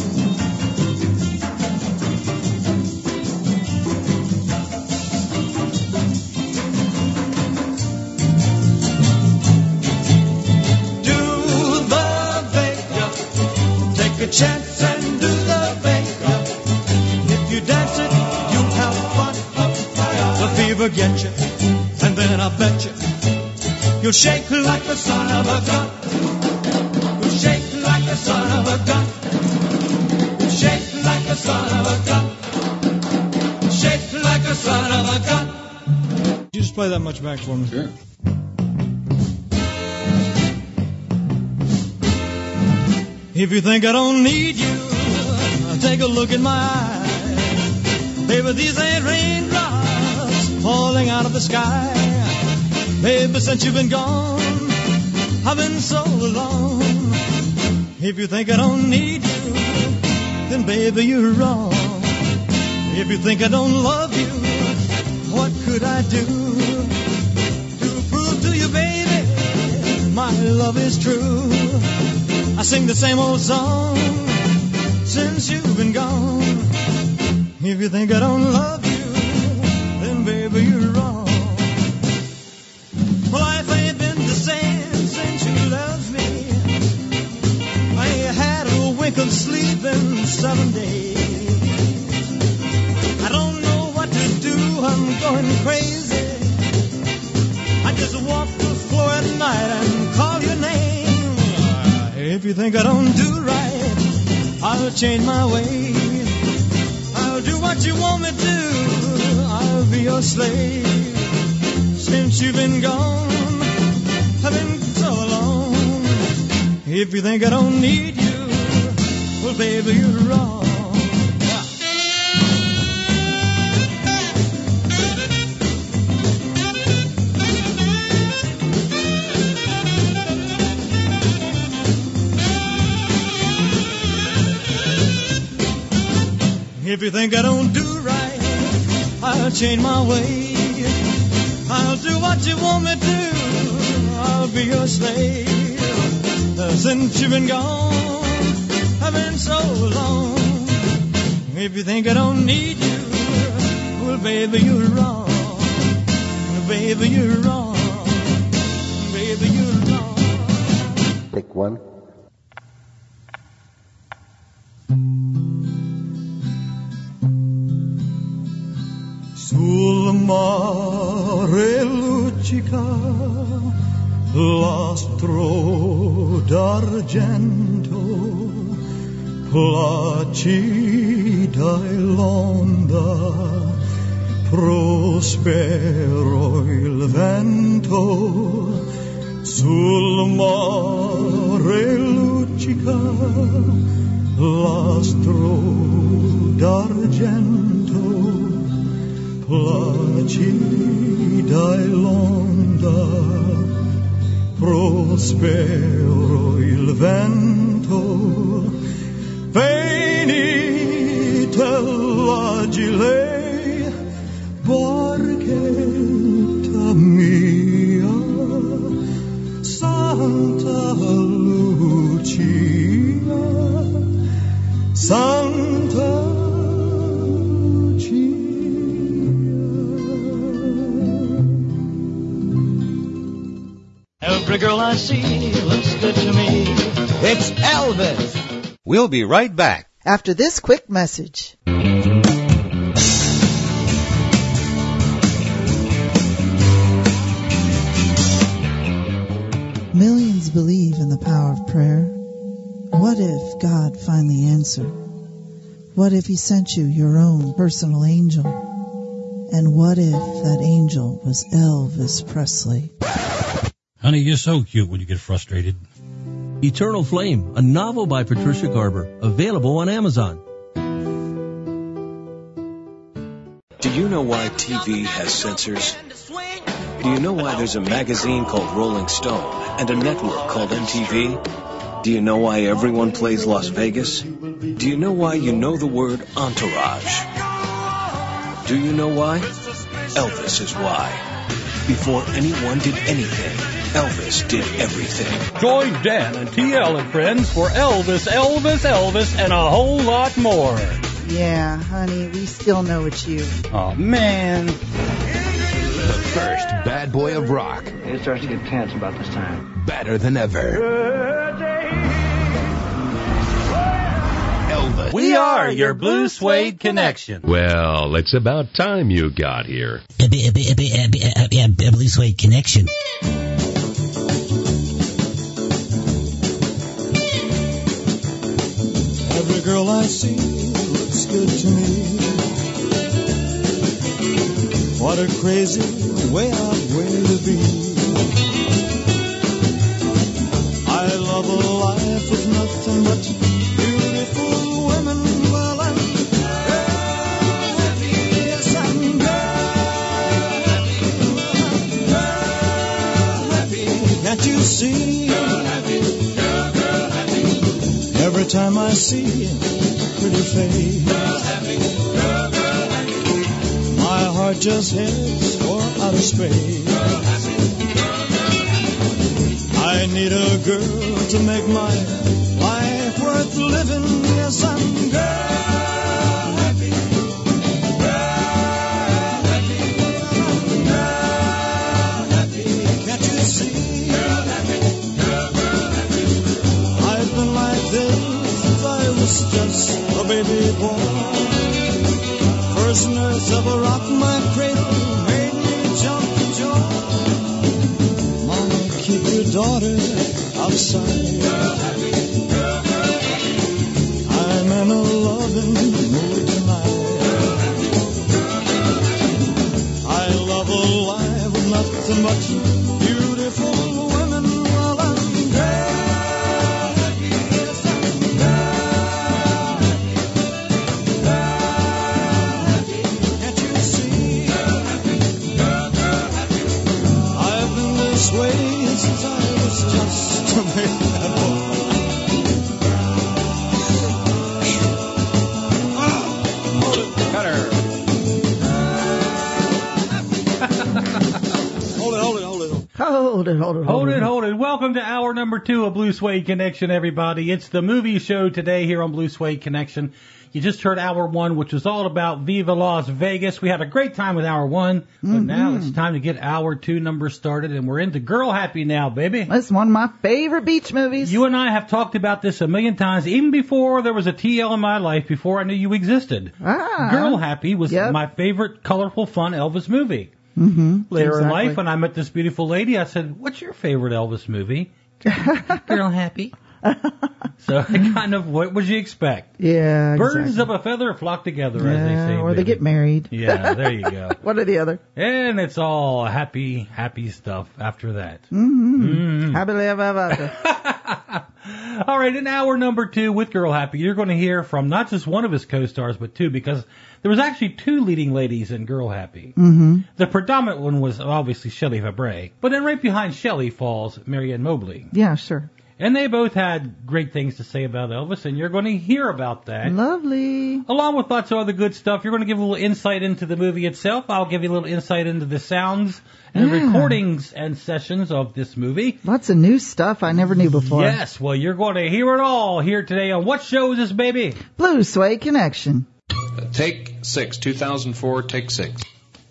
Do the Vega, take a chance and do the Vega. If you dance it, you'll have fun. The fever get you, and then I bet you you'll shake like a son of a gun. You'll shake like a son of a gun. You'll shake like a son of a gun. Shake like a son of a gun. You just play that much back for me. Sure. If you think I don't need you, take a look in my eyes. Baby, these ain't raindrops falling out of the sky. Baby, since you've been gone, I've been so alone. If you think I don't need you, then baby, you're wrong. If you think I don't love you, what could I do to prove to you, baby, my love is true? I sing the same old song since you've been gone. If you think I don't love you, then baby, you're wrong. Life ain't been the same since you left me. I ain't had a wink of sleep in seven days. I don't know what to do, I'm going crazy. I just walk the floor at night and call your name. If you think I don't do right, I'll change my ways. I'll do what you want me to, I'll be your slave. Since you've been gone, I've been so alone. If you think I don't need you, well, baby, you're wrong. If you think I don't do right, I'll change my ways. I'll do what you want me to, I'll be your slave. Since you've been gone, I've been so alone. If you think I don't need you, well, baby, you're wrong. Baby, you're wrong. Baby, you're wrong. Take one. Sul mare luccica l'astro d'argento, placida è l'onda, prospero il vento. Sul mare luccica l'astro d'argento, placida è l'onda, prospero il vento. Venite l'agile barchetta mia, Santa Every girl I see looks good to me. It's Elvis. We'll be right back after this quick message. Millions believe in the power of prayer. What if God finally answered? What if he sent you your own personal angel? And what if that angel was Elvis Presley? Honey, you're so cute when you get frustrated. Eternal Flame, a novel by Patricia Garber, available on Amazon. Do you know why T V has censors? Do you know why there's a magazine called Rolling Stone and a network called M T V? Do you know why everyone plays Las Vegas? Do you know why you know the word entourage? Do you know why? Elvis is why. Before anyone did anything, Elvis did everything. Join Dan and T L and friends for Elvis, Elvis, Elvis, and a whole lot more. Yeah, honey, we still know it's you. Oh, man. The first bad boy of rock. It starts to get tense about this time. Better than ever. Elvis. We are your Blue Suede Connection. Well, it's about time you got here. Blue Suede Connection. Every girl I see looks good to me. What a crazy way out way to be. I love a life with nothing but beautiful women. Well, I'm girl happy, yes, I'm girl happy. Girl happy, can't you see? Girl happy, girl, girl happy. Every time I see a pretty face, girl happy, girl, girl happy. My heart just heads for outer space. Girl happy, girl, girl happy. I need a girl to make my life worth living. Yes, I'm girl happy, girl happy, girl happy. Can't you see? Girl happy, girl, girl happy. I've been like this since I was just a baby boy. First nurse ever rocked my cradle, made me jump for joy. Mama, keep your daughter outside. Girl happy, girl, girl happy. I'm in a loving mood tonight. Girl happy, girl, girl happy. I love a life with nothing but beautiful women. Well, I'm girl happy, yes, I'm girl happy, girl happy. Can't you see? Girl happy, girl, girl happy. I've been this way since I was just a baby boy. Hold it, hold it, hold it. Hold it, hold it, Hold it, hold it. Welcome to hour number two of Blue Suede Connection, everybody. It's the movie show today here on Blue Suede Connection. You just heard hour one, which was all about Viva Las Vegas. We had a great time with hour one, but Mm-hmm. now it's time to get hour two numbers started, and we're into Girl Happy now, baby. That's one of my favorite beach movies. You and I have talked about this a million times, even before there was a T L in my life, before I knew you existed. Ah. Girl Happy was Yep. my favorite, colorful, fun Elvis movie. Mm-hmm. Later in Exactly. life, when I met this beautiful lady, I said, "What's your favorite Elvis movie?" Girl Happy. So I kind of, what would you expect? Yeah, Birds exactly. of a feather flock together, Yeah, as they say. or they baby. get married. Yeah, there you go. One or the other. And it's all happy, happy stuff after that. Mm-hmm. Mm. Happily ever after. All right, in hour number two with Girl Happy, you're going to hear from not just one of his co-stars, but two, because there was actually two leading ladies in Girl Happy. Mm-hmm. The predominant one was obviously Shelley Fabre, but then right behind Shelley falls Marianne Mobley. Yeah, sure. And they both had great things to say about Elvis, and you're going to hear about that. Lovely. Along with lots of other good stuff. You're going to give a little insight into the movie itself. I'll give you a little insight into the sounds and Yeah. recordings and sessions of this movie. Lots of new stuff I never knew before. Yes, well, you're going to hear it all here today on what show is this, baby? Blue Suede Connection. Take six, two thousand four, take six.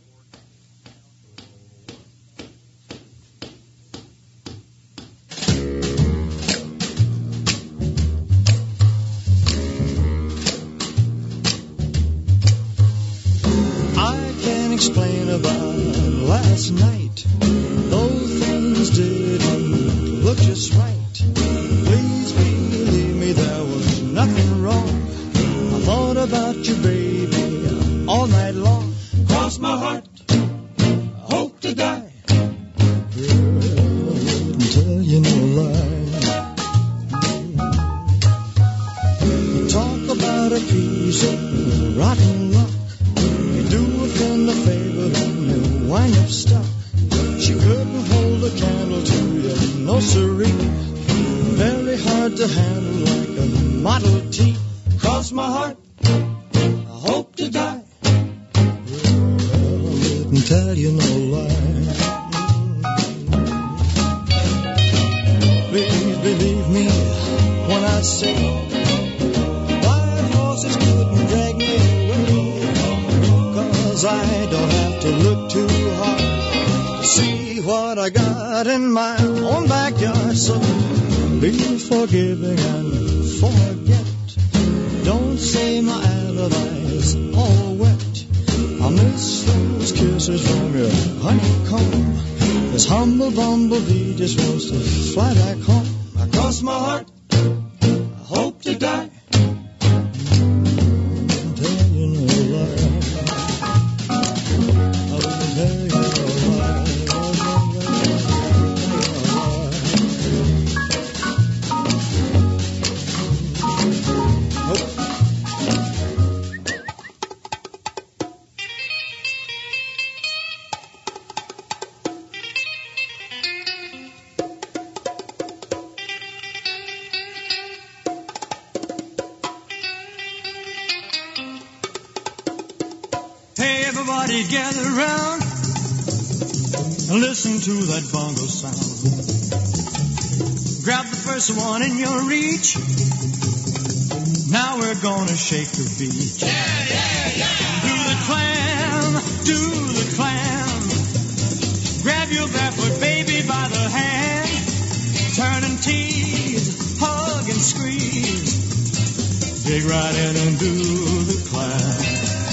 I can't explain about last night. Those things didn't look just right. Please believe me, there was nothing wrong. I thought about you, baby, all night long. Cross my heart, I hope to die. Girl, I wouldn't tell you no lie. You talk about a piece of rotten luck. You do a friend a favor, then you wind up stuck. She couldn't hold a candle to you, no siree. Very hard to handle like a Model T. Cross my heart, I hope to die. Well, I wouldn't tell you no lie. Please believe me when I say wild horses couldn't drag me away. 'Cause I don't have to look too hard to see what I got in my own backyard. So be forgiving and forget. Don't say my alibi's all wet. I miss those kisses from your honeycomb. This humble bumblebee just wants to fly back home. I cross my heart, I hope to die. Tell you no lie. I wouldn't tell you no lie. Hey, everybody gather around and listen to that bongo sound. Grab the first one in your reach. Now we're gonna shake the beat. Yeah, yeah, yeah. Do the clam, do the clam. Grab your barefoot baby by the hand. Turn and tease, hug and squeeze. Dig right in and do the clam.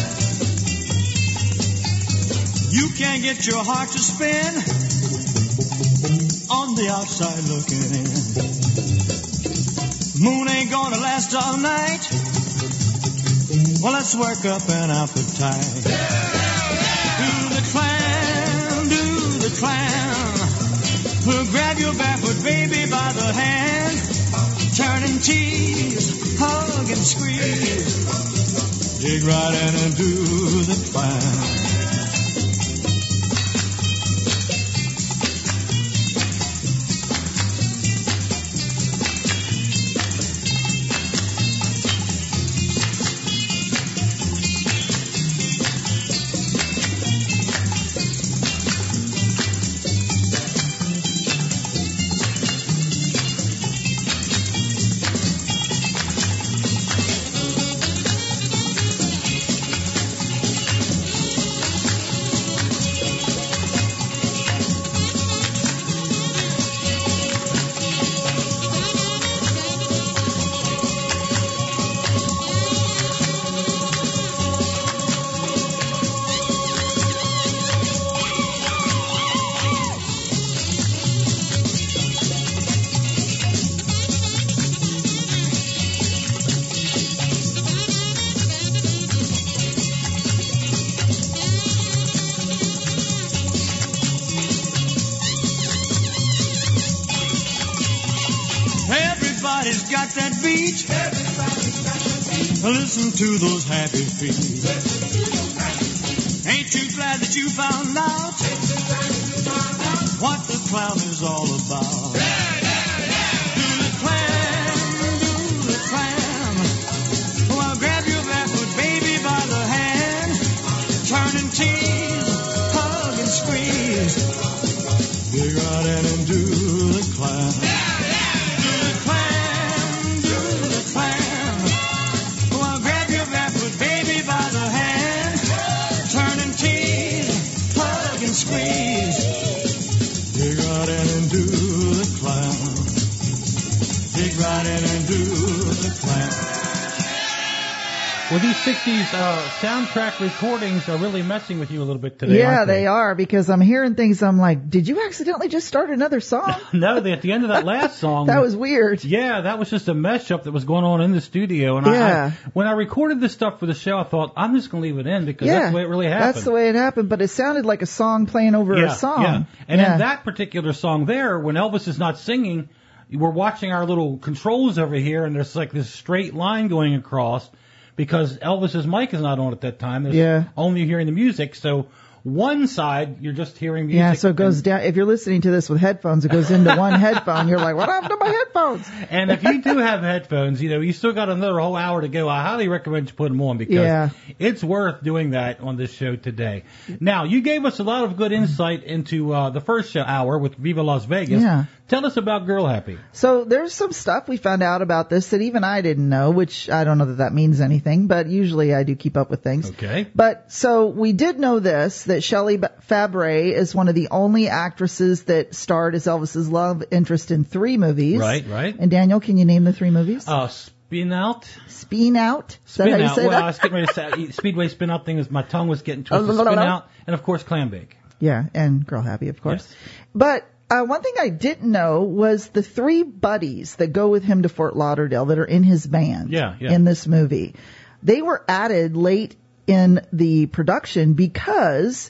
You can't get your heart to spin on the outside looking in. Moon ain't gonna last all night. Well, let's work up an appetite. Do the clam, do the clam. We'll grab your barefoot baby by the hand. Turn and tease, hug and squeeze. Dig right in and do the clam. Everybody's got that beat. Listen to those happy feet. Ain't you glad that you found out what the clown is all about? Do the squeeze. Dig right in and do the clown. Dig right in and do the clown. Well, these sixties uh, soundtrack recordings are really messing with you a little bit today, Yeah, aren't they? they are, because I'm hearing things, I'm like, did you accidentally just start another song? No, they, at the end of that last song. That was weird. Yeah, that was just a mess up that was going on in the studio. And Yeah. I, I, when I recorded this stuff for the show, I thought, I'm just going to leave it in because Yeah, that's the way it really happened. That's the way it happened, but it sounded like a song playing over yeah, a song. Yeah. And Yeah. in that particular song there, when Elvis is not singing, we're watching our little controls over here, and there's like this straight line going across because Elvis's mic is not on at that time. There's Yeah. only hearing the music. So one side, you're just hearing music. Yeah, so it goes down. If you're listening to this with headphones, it goes into one headphone. You're like, what happened to my headphones? And if you do have headphones, you know, you still got another whole hour to go. I highly recommend you put them on because Yeah. it's worth doing that on this show today. Now, you gave us a lot of good insight into uh, the first show hour with Viva Las Vegas. Yeah. Tell us about Girl Happy. So there's some stuff we found out about this that even I didn't know, which I don't know that that means anything, but usually I do keep up with things. Okay. But so we did know this, that Shelley Fabares is one of the only actresses that starred as Elvis's love interest in three movies. Right, right. And Daniel, can you name the three movies? Uh, Spin Out. Spin Out? Is Spin that how you Out. say Well, that? I was getting ready to say Speedway Spin Out thing is my tongue was getting twisted. Spin Out. And of course, Clam Bake. Yeah, and Girl Happy, of course. But uh, one thing I didn't know was the three buddies that go with him to Fort Lauderdale that are in his band Yeah, yeah. in this movie. They were added late in the production because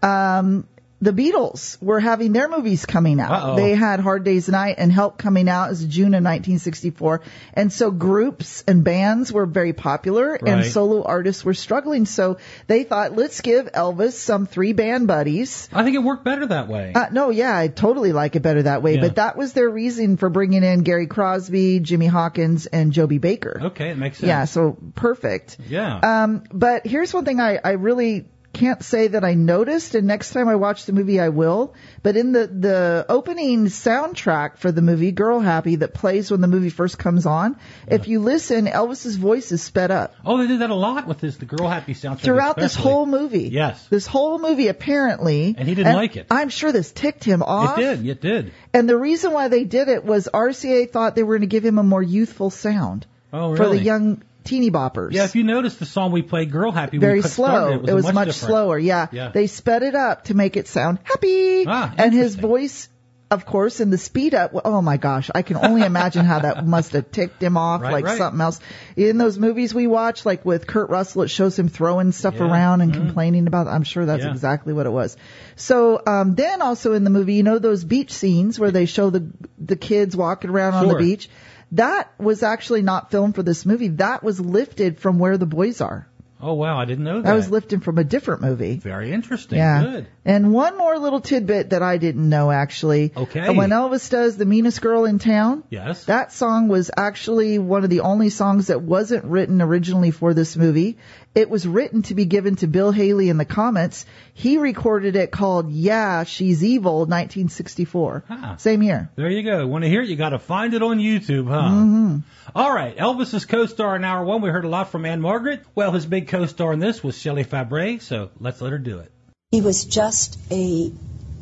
um, the Beatles were having their movies coming out. Uh-oh. They had Hard Day's Night and Help coming out as June of nineteen sixty-four. And so groups and bands were very popular and Right. solo artists were struggling. So they thought, let's give Elvis some three band buddies. I think it worked better that way. Uh, no, yeah, I totally like it better that way. Yeah. But that was their reason for bringing in Gary Crosby, Jimmy Hawkins, and Joby Baker. Okay, it makes sense. Yeah, so perfect. Yeah. Um, but here's one thing I, I really can't say that I noticed, and next time I watch the movie I will. But in the, the opening soundtrack for the movie, Girl Happy, that plays when the movie first comes on, if you listen, Elvis's voice is sped up. Oh, they did that a lot with this, the Girl Happy soundtrack. Throughout this especially. whole movie. Yes. This whole movie, apparently. And he didn't like it. I'm sure this ticked him off. It did, it did. And the reason why they did it was R C A thought they were going to give him a more youthful sound. Oh, For the really? young teeny boppers. Yeah, if you notice the song we played, Girl Happy, when Very we cut slow. started, it was, much, much different. slower, yeah. Yeah. They sped it up to make it sound happy. Ah, and his voice, of course, in the speed up, oh my gosh, I can only imagine how that must have ticked him off Right, like right. something else. In those movies we watch, like with Kurt Russell, it shows him throwing stuff Yeah. around and Mhm. complaining about it. I'm sure that's Yeah. exactly what it was. So, um, then also in the movie, you know those beach scenes where they show the, the kids walking around on the Sure. beach? That was actually not filmed for this movie. That was lifted from Where the Boys Are. Oh, wow, I didn't know that. That was lifted from a different movie. Very interesting. Yeah. Good. And one more little tidbit that I didn't know, actually. Okay. When Elvis does The Meanest Girl in Town, Yes. that song was actually one of the only songs that wasn't written originally for this movie. It was written to be given to Bill Haley in the Comets. He recorded it called Yeah, She's Evil, nineteen sixty-four. Ah. Same year. There you go. Want to hear it? You got to find it on YouTube, huh? Mm-hmm. All right. Elvis's co-star in hour one. We heard a lot from Anne Margaret. Well, his big co-star in this was Shelley Fabares, so let's let her do it. He was just a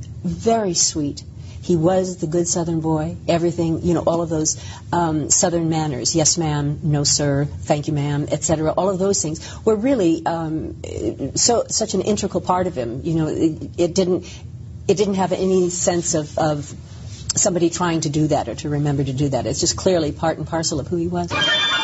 very sweet. He was the good Southern boy. Everything, you know, all of those um, Southern manners. Yes, ma'am. No, sir. Thank you, ma'am. et cetera. All of those things were really um, so such an integral part of him. You know, it, it didn't it didn't have any sense of, of somebody trying to do that or to remember to do that. It's just clearly part and parcel of who he was.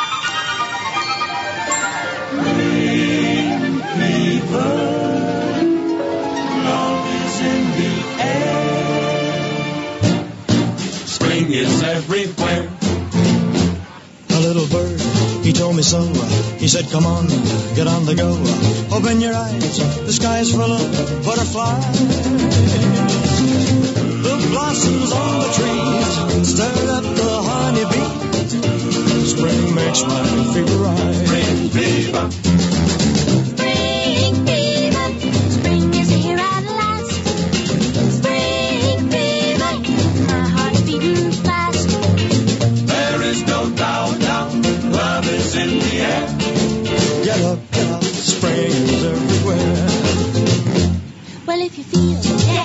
Spring is everywhere. A little bird, he told me so. He said, come on, get on the go. Open your eyes, the sky is full of butterflies. The blossoms on the trees stirred up the honeybee. Spring makes my fever rise. Spring fever. Spring fever, spring is here at last. Spring fever, my heart's beating fast. There is no doubt now, love is in the air. Get up, get up, spring is everywhere. Well, if you feel today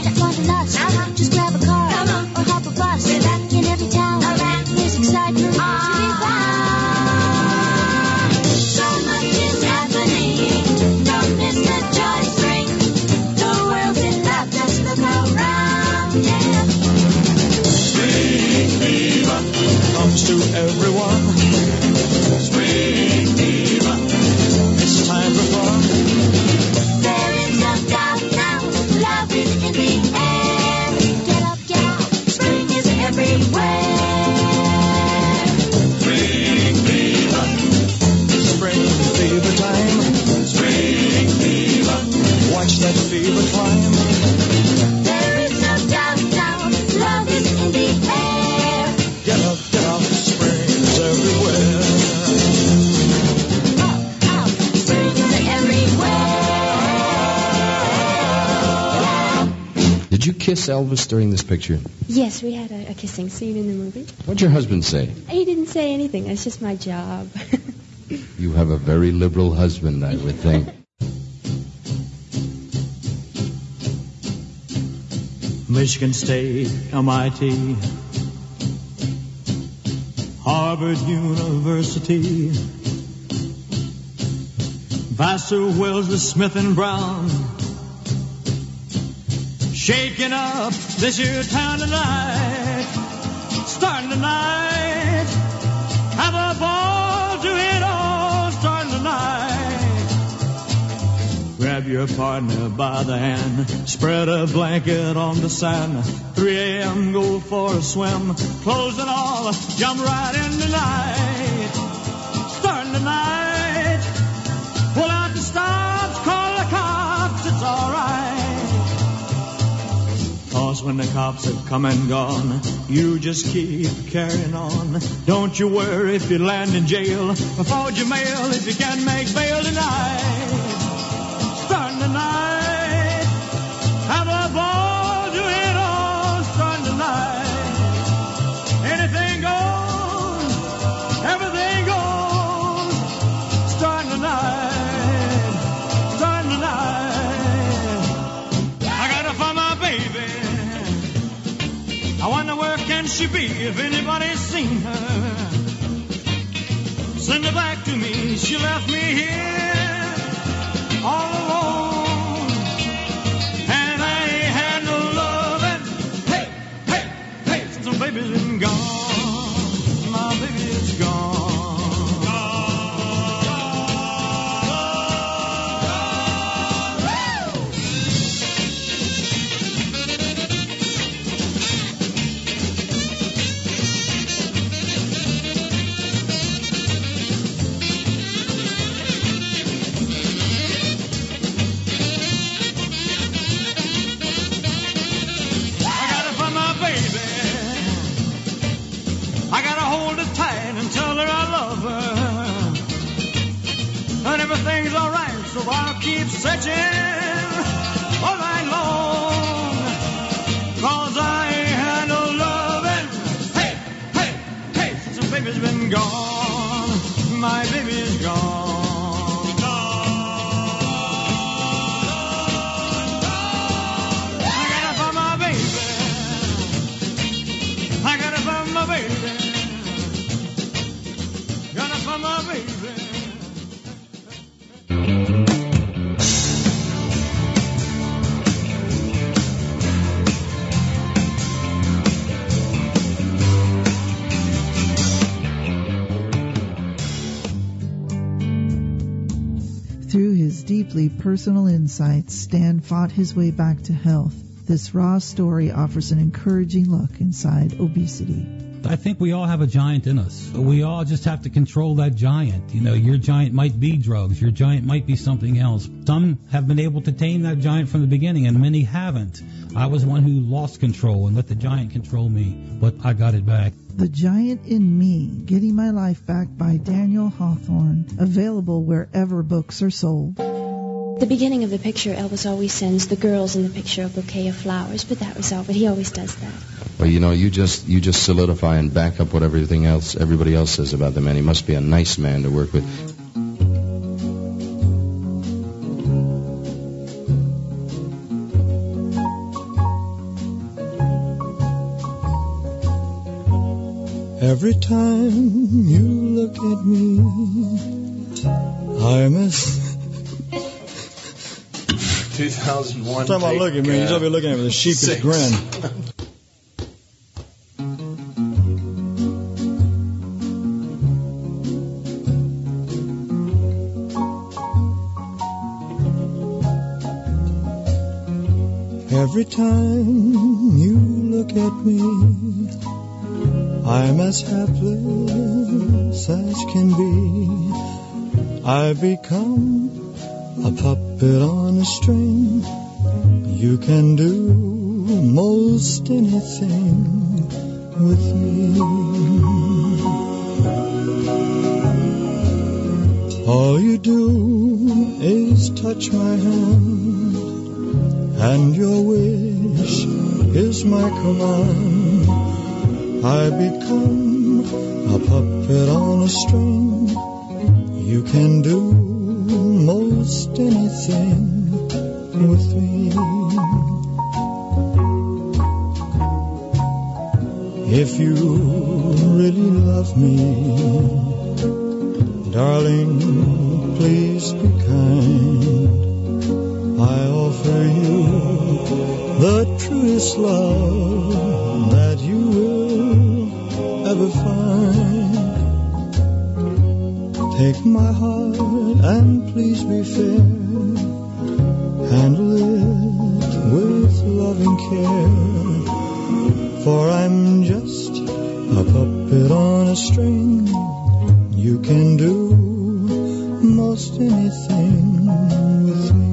you kiss Elvis during this picture? Yes, we had a, a kissing scene in the movie. What'd your husband say? He didn't say anything. It's just my job. You have a very liberal husband, I would think. Michigan State, M I T, Harvard University, Vassar, Wellesley, Smith and Brown, shaking up this here town tonight, starting tonight, have a ball to it all, starting tonight. Grab your partner by the hand, spread a blanket on the sand, three a.m. go for a swim, clothes and all, jump right in tonight, starting tonight, pull out the stops, call the cops, it's alright. Cause when the cops have come and gone, you just keep carrying on. Don't you worry if you land in jail, forward your mail if you can make bail tonight. Starting tonight, have a ball, do it all, starting tonight. Anything goes, everything goes, starting tonight, starting tonight. I gotta find my baby, I wonder where can she be, if anybody's seen her. Send her back to me, she left me here all alone, and I ain't had no loving. Hey, hey, hey, since my baby's been gone, my baby is gone. And everything's alright, so I'll keep searching all night long. Cause I ain't had no loving. Hey, hey, hey, since my baby's been gone, my baby's gone. I gotta find my baby, I gotta find my baby, gotta find my baby. Through his deeply personal insights, Stan fought his way back to health. This raw story offers an encouraging look inside obesity. I think we all have a giant in us. We all just have to control that giant. You know, your giant might be drugs. Your giant might be something else. Some have been able to tame that giant from the beginning, and many haven't. I was one who lost control and let the giant control me, but I got it back. The Giant in Me, Getting My Life Back by Daniel Hawthorne. Available wherever books are sold. The beginning of the picture, Elvis always sends the girls in the picture a bouquet of flowers, but that was all. But he always does that. Well, you know, you just you just solidify and back up what everything else, everybody else says about the man. He must be a nice man to work with. Every time you look at me, I miss. two thousand one. Talking about looking at me, he's over here looking at me with a sheepish six. grin. Every time you look at me, I'm as helpless as can be. I've become a puppet on a string. You can do most anything with me. All you do is touch my hand, and your wish is my command. I become a puppet on a string. You can do most anything with me. If you really love me, darling, please be kind. I offer you the truest love that you will ever find. Take my heart and please be fair. Handle it with loving care. For I'm just a puppet on a string. You can do most anything with me.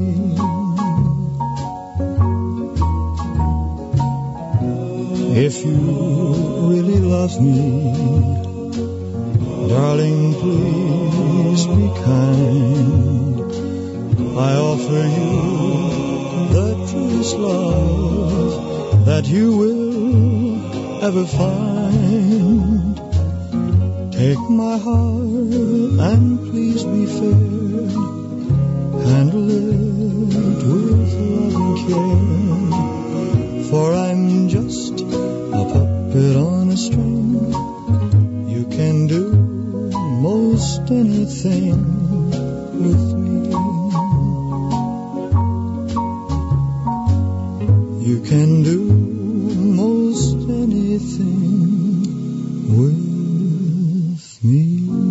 If you really love me, darling, please be kind. I offer you the truest love that you will ever find. Take my heart and please be fair. Handle it with loving care. For I'm just a puppet on a string. You can do most anything with me. You can do most anything with me.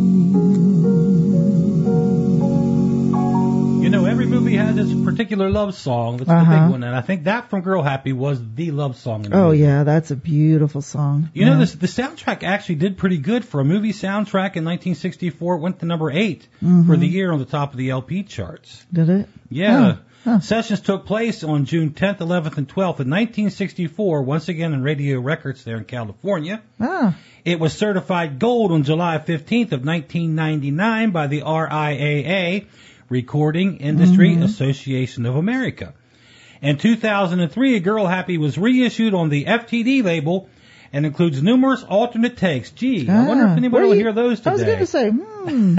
You know, every movie has its particular love song. That's Uh-huh. the big one, and I think that from Girl Happy was the love song. In the Oh movie. yeah, that's a beautiful song. You yeah. know, this, the soundtrack actually did pretty good for a movie soundtrack in nineteen sixty-four. It went to number eight Mhm. for the year on the top of the L P charts. Did it? Yeah. Oh. Sessions took place on June tenth, eleventh, and twelfth in nineteen sixty-four, once again in Radio Records there in California. Ah. It was certified gold on July fifteenth of nineteen ninety-nine by the R I A A, Recording Industry Mhm. Association of America. In two thousand three, Girl Happy was reissued on the F T D label and includes numerous alternate takes. Gee, I wonder if Ah. anybody What will do you- hear those today. I was going to say, hmm.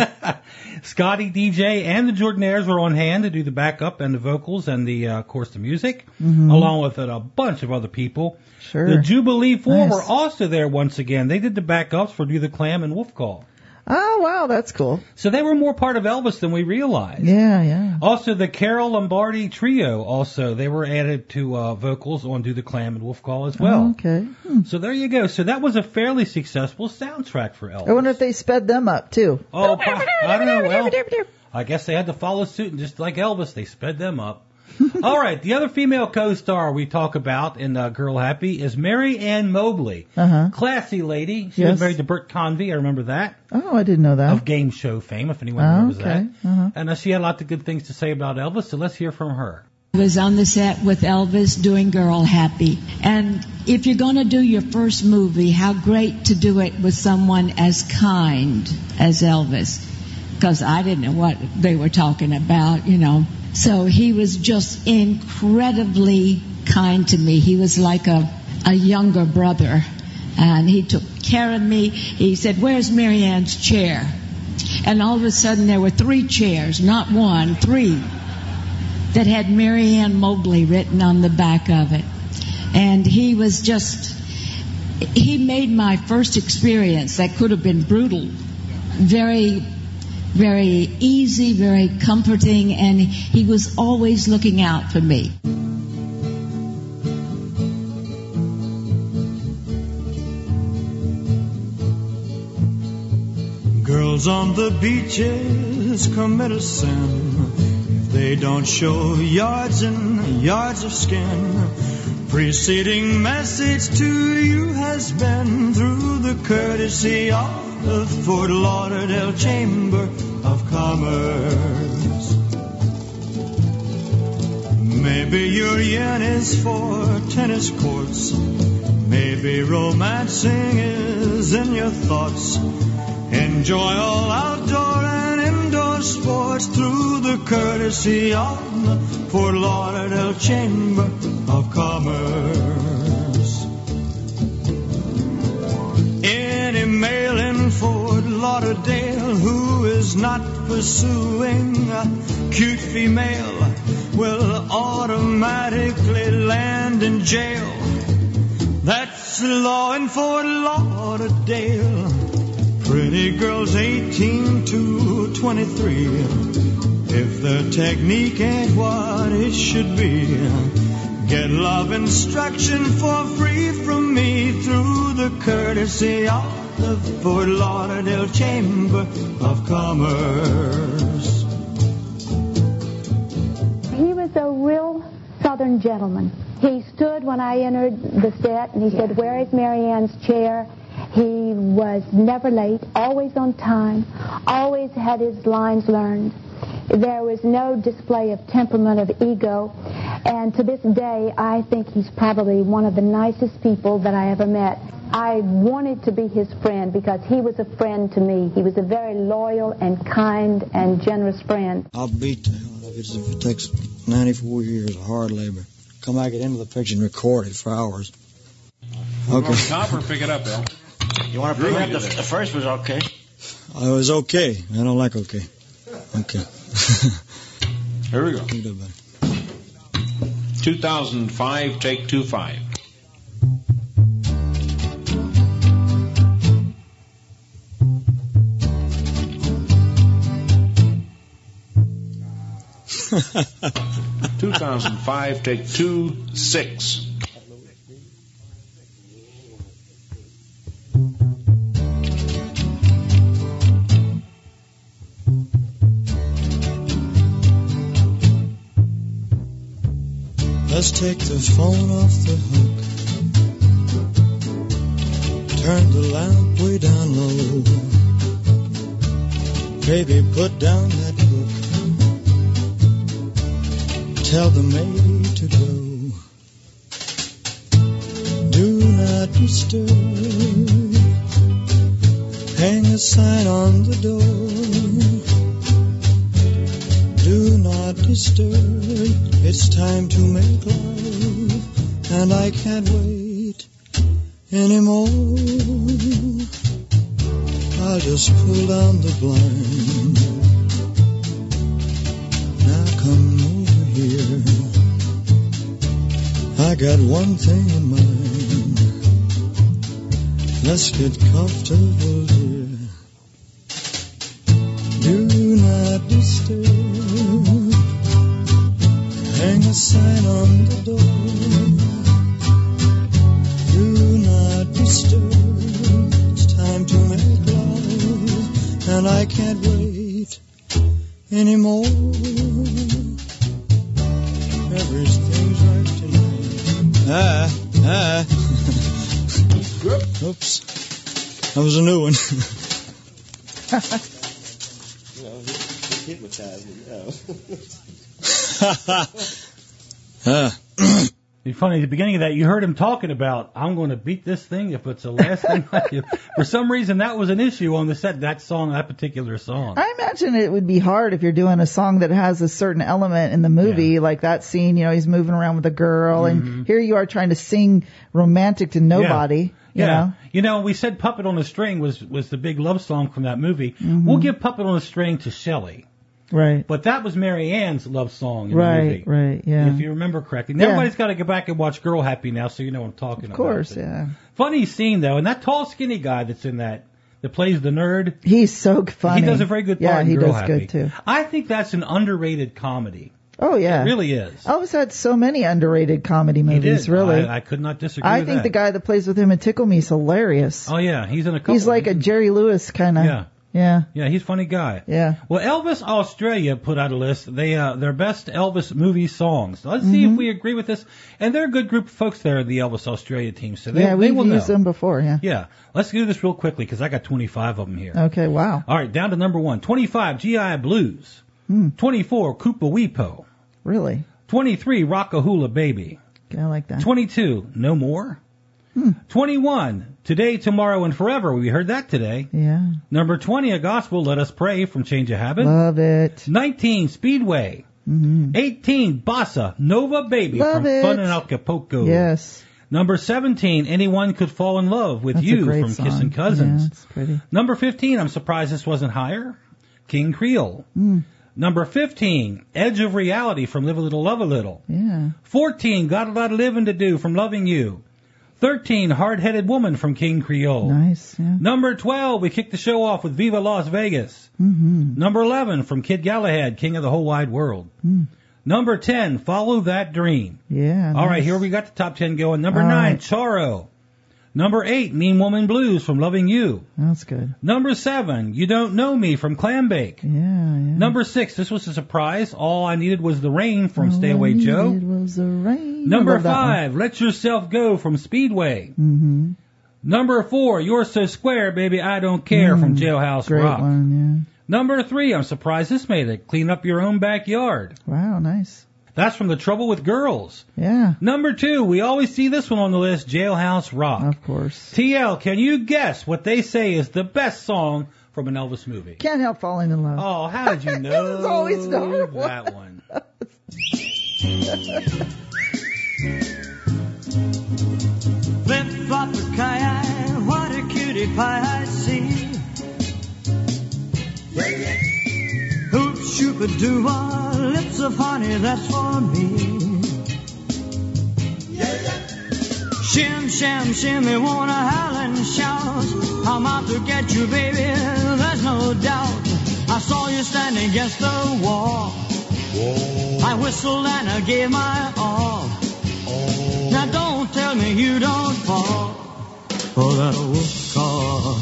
Scotty D J and the Jordanaires were on hand to do the backup and the vocals and the, uh, of course, the music, Mhm. along with a bunch of other people. Sure. The Jubilee Four Nice. were also there once again. They did the backups for Do the Clam and Wolf Call. Oh, wow, that's cool. So they were more part of Elvis than we realized. Yeah, yeah. Also, the Carol Lombardi Trio, also, they were added to uh, vocals on Do the Clam and Wolf Call as well. Oh, okay. Hmm. So there you go. So that was a fairly successful soundtrack for Elvis. I wonder if they sped them up, too. Oh, I don't know. Well, I guess they had to follow suit, and just like Elvis, they sped them up. All right, the other female co-star we talk about in uh, Girl Happy is Mary Ann Mobley. Uh-huh. Classy lady. She Yes. was married to Bert Convy. I remember that. Oh, I didn't know that. Of game show fame, if anyone Oh, remembers okay. that. Uh-huh. And uh, she had lots of good things to say about Elvis, so let's hear from her. I was on the set with Elvis doing Girl Happy. And if you're going to do your first movie, how great to do it with someone as kind as Elvis. Because I didn't know what they were talking about, you know. So he was just incredibly kind to me. He was like a, a younger brother. And he took care of me. He said, "Where's Mary Ann's chair?" And all of a sudden there were three chairs, not one, three, that had Mary Ann Mobley written on the back of it. And he was just, he made my first experience that could have been brutal very, very easy, very comforting, and he was always looking out for me. Girls on the beaches commit a sin if they don't show yards and yards of skin. Preceding message to you has been through the courtesy of the Fort Lauderdale Chamber of Commerce. Maybe your yen is for tennis courts. Maybe romancing is in your thoughts. Enjoy all outdoor and indoor sports through the courtesy courtesy of the Fort Lauderdale Chamber of Commerce. Any male in Fort Lauderdale who is not pursuing a cute female will automatically land in jail. That's the law in Fort Lauderdale. Pretty girls eighteen to twenty-three, if their technique ain't what it should be, get love instruction for free from me through the courtesy of the Fort Lauderdale Chamber of Commerce. He was a real Southern gentleman. He stood when I entered the set and he said, "Where is Mary Ann's chair?" He was never late, always on time, always had his lines learned. There was no display of temperament, of ego, and to this day, I think he's probably one of the nicest people that I ever met. I wanted to be his friend because he was a friend to me. He was a very loyal and kind and generous friend. I'll beat the hell out of it if it takes ninety-four years of hard labor. Come back at the end of the picture and record it for hours. Okay. Top or pick it up, Bill? You want to pick pick up? up The, the, the first was okay. I was okay. I don't like okay. Okay. Here we go. You do better. two thousand five, take two five. two thousand five, take two six. Let's take the phone off the hook. Turn the lamp way down low. Baby, put down that book. Tell the maid to go. Do not disturb. Hang a sign on the door. Do not disturb. It's time to make love, and I can't wait anymore. I'll just pull down the blind. Now come over here. I got one thing in mind. Let's get comfortable here. Do not disturb. Hang a sign on the door. Do not disturb. It's time to make love, and I can't wait anymore. Everything's right tonight. Ah, ah. Oops. That was a new one. Hypnotized me, yeah. uh. It's funny, at the beginning of that, you heard him talking about, I'm going to beat this thing if it's the last thing I do. For some reason, that was an issue on the set, that song, that particular song. I imagine it would be hard if you're doing a song that has a certain element in the movie, yeah. like that scene, you know, he's moving around with a girl, mm-hmm. and here you are trying to sing romantic to nobody. Yeah. You yeah. know? You know, we said Puppet on a String was, was the big love song from that movie. Mm-hmm. We'll give Puppet on a String to Shelley. Right. But that was Mary Ann's love song in right, the movie. Right, right, yeah. If you remember correctly. Yeah. Everybody's got to go back and watch Girl Happy now so you know what I'm talking about. Of course, about. yeah. Funny scene, though, and that tall, skinny guy that's in that, that plays the nerd. He's so funny. He does a very good part yeah, in he Girl does Happy. good, too. I think that's an underrated comedy. Oh, yeah. It really is. Elvis had so many underrated comedy movies, he did. really. I, I could not disagree I with think that. the guy that plays with him in Tickle Me is hilarious. Oh, yeah. He's in a couple. He's like a Jerry Lewis kind of. Yeah. Yeah. Yeah, he's a funny guy. Yeah. Well, Elvis Australia put out a list. They uh, their best Elvis movie songs. Let's see mm-hmm. if we agree with this. And they're a good group of folks there, the Elvis Australia team. So they, yeah, we've they will used know. them before. Yeah. Yeah. Let's do this real quickly because I got twenty-five of them here. Okay. Wow. All right. Down to number one. twenty-five, G I Blues. Hmm. twenty-four, Koopa Weepo. Really? twenty-three, Rockahula Baby. Okay, I like that. twenty-two, No More. Hmm. twenty-one, Today, Tomorrow, and Forever. We heard that today. Yeah. Number twenty, A Gospel, Let Us Pray from Change of Habit. Love it. nineteen, Speedway. Mm-hmm. eighteen, Bossa Nova Baby Love from it. Fun in Acapulco. Yes. Number seventeen, Anyone Could Fall in Love with That's a You great from song. Kissin' Cousins. Yeah, it's pretty. Number fifteen, I'm surprised this wasn't higher, King Creole. Mm. Number fifteen, Edge of Reality from Live a Little, Love a Little. Yeah. fourteen, Got a Lot of Living to Do from Loving You. thirteen, Hard-Headed Woman from King Creole. Nice, yeah. Number twelve, we kicked the show off with Viva Las Vegas. Mm-hmm. Number eleven, from Kid Galahad, King of the Whole Wide World. Mm. Number ten, Follow That Dream. Yeah. All nice. right, here we got the top ten going. Number All nine, right. Charo. Number eight, Mean Woman Blues from Loving You. That's good. Number seven, You Don't Know Me from Clambake. Yeah, yeah. Number six, this was a surprise. All I Needed Was the Rain from All Stay I Away Joe. needed was the rain. Number I love that one. five, Let Yourself Go from Speedway. Mm-hmm. Number four, You're So Square, Baby, I Don't Care Mm, from Jailhouse great Rock. one, Number three, I'm surprised this made it. Clean Up Your Own Backyard. yeah. Wow, nice. That's from The Trouble with Girls. Yeah. Number two, we always see this one on the list, Jailhouse Rock. Of course. T L, can you guess what they say is the best song from an Elvis movie? Can't help falling in love. Oh, how did you know It's always number one. that one? Flip flop a kayak, what a cutie pie I see. Hoop shoop a doo lips of honey, that's for me. Shim sham shimmy, wanna howl and shout. I'm out to get you, baby, there's no doubt. I saw you standing against the wall. I whistled and I gave my all. Now don't tell me you don't fall for that old car.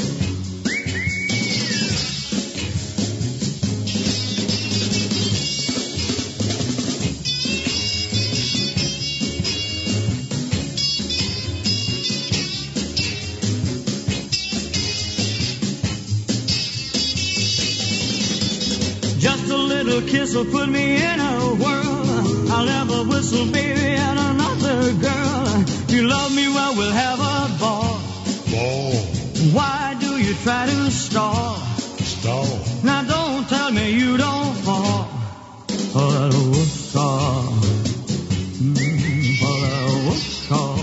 Just a little kiss will put me in a whirl. I'll never whistle, baby, at another girl. If you love me well, we'll have a ball. Ball. Why do you try to stall? Stall. Now don't tell me you don't fall for that old car. Mm, for that old car.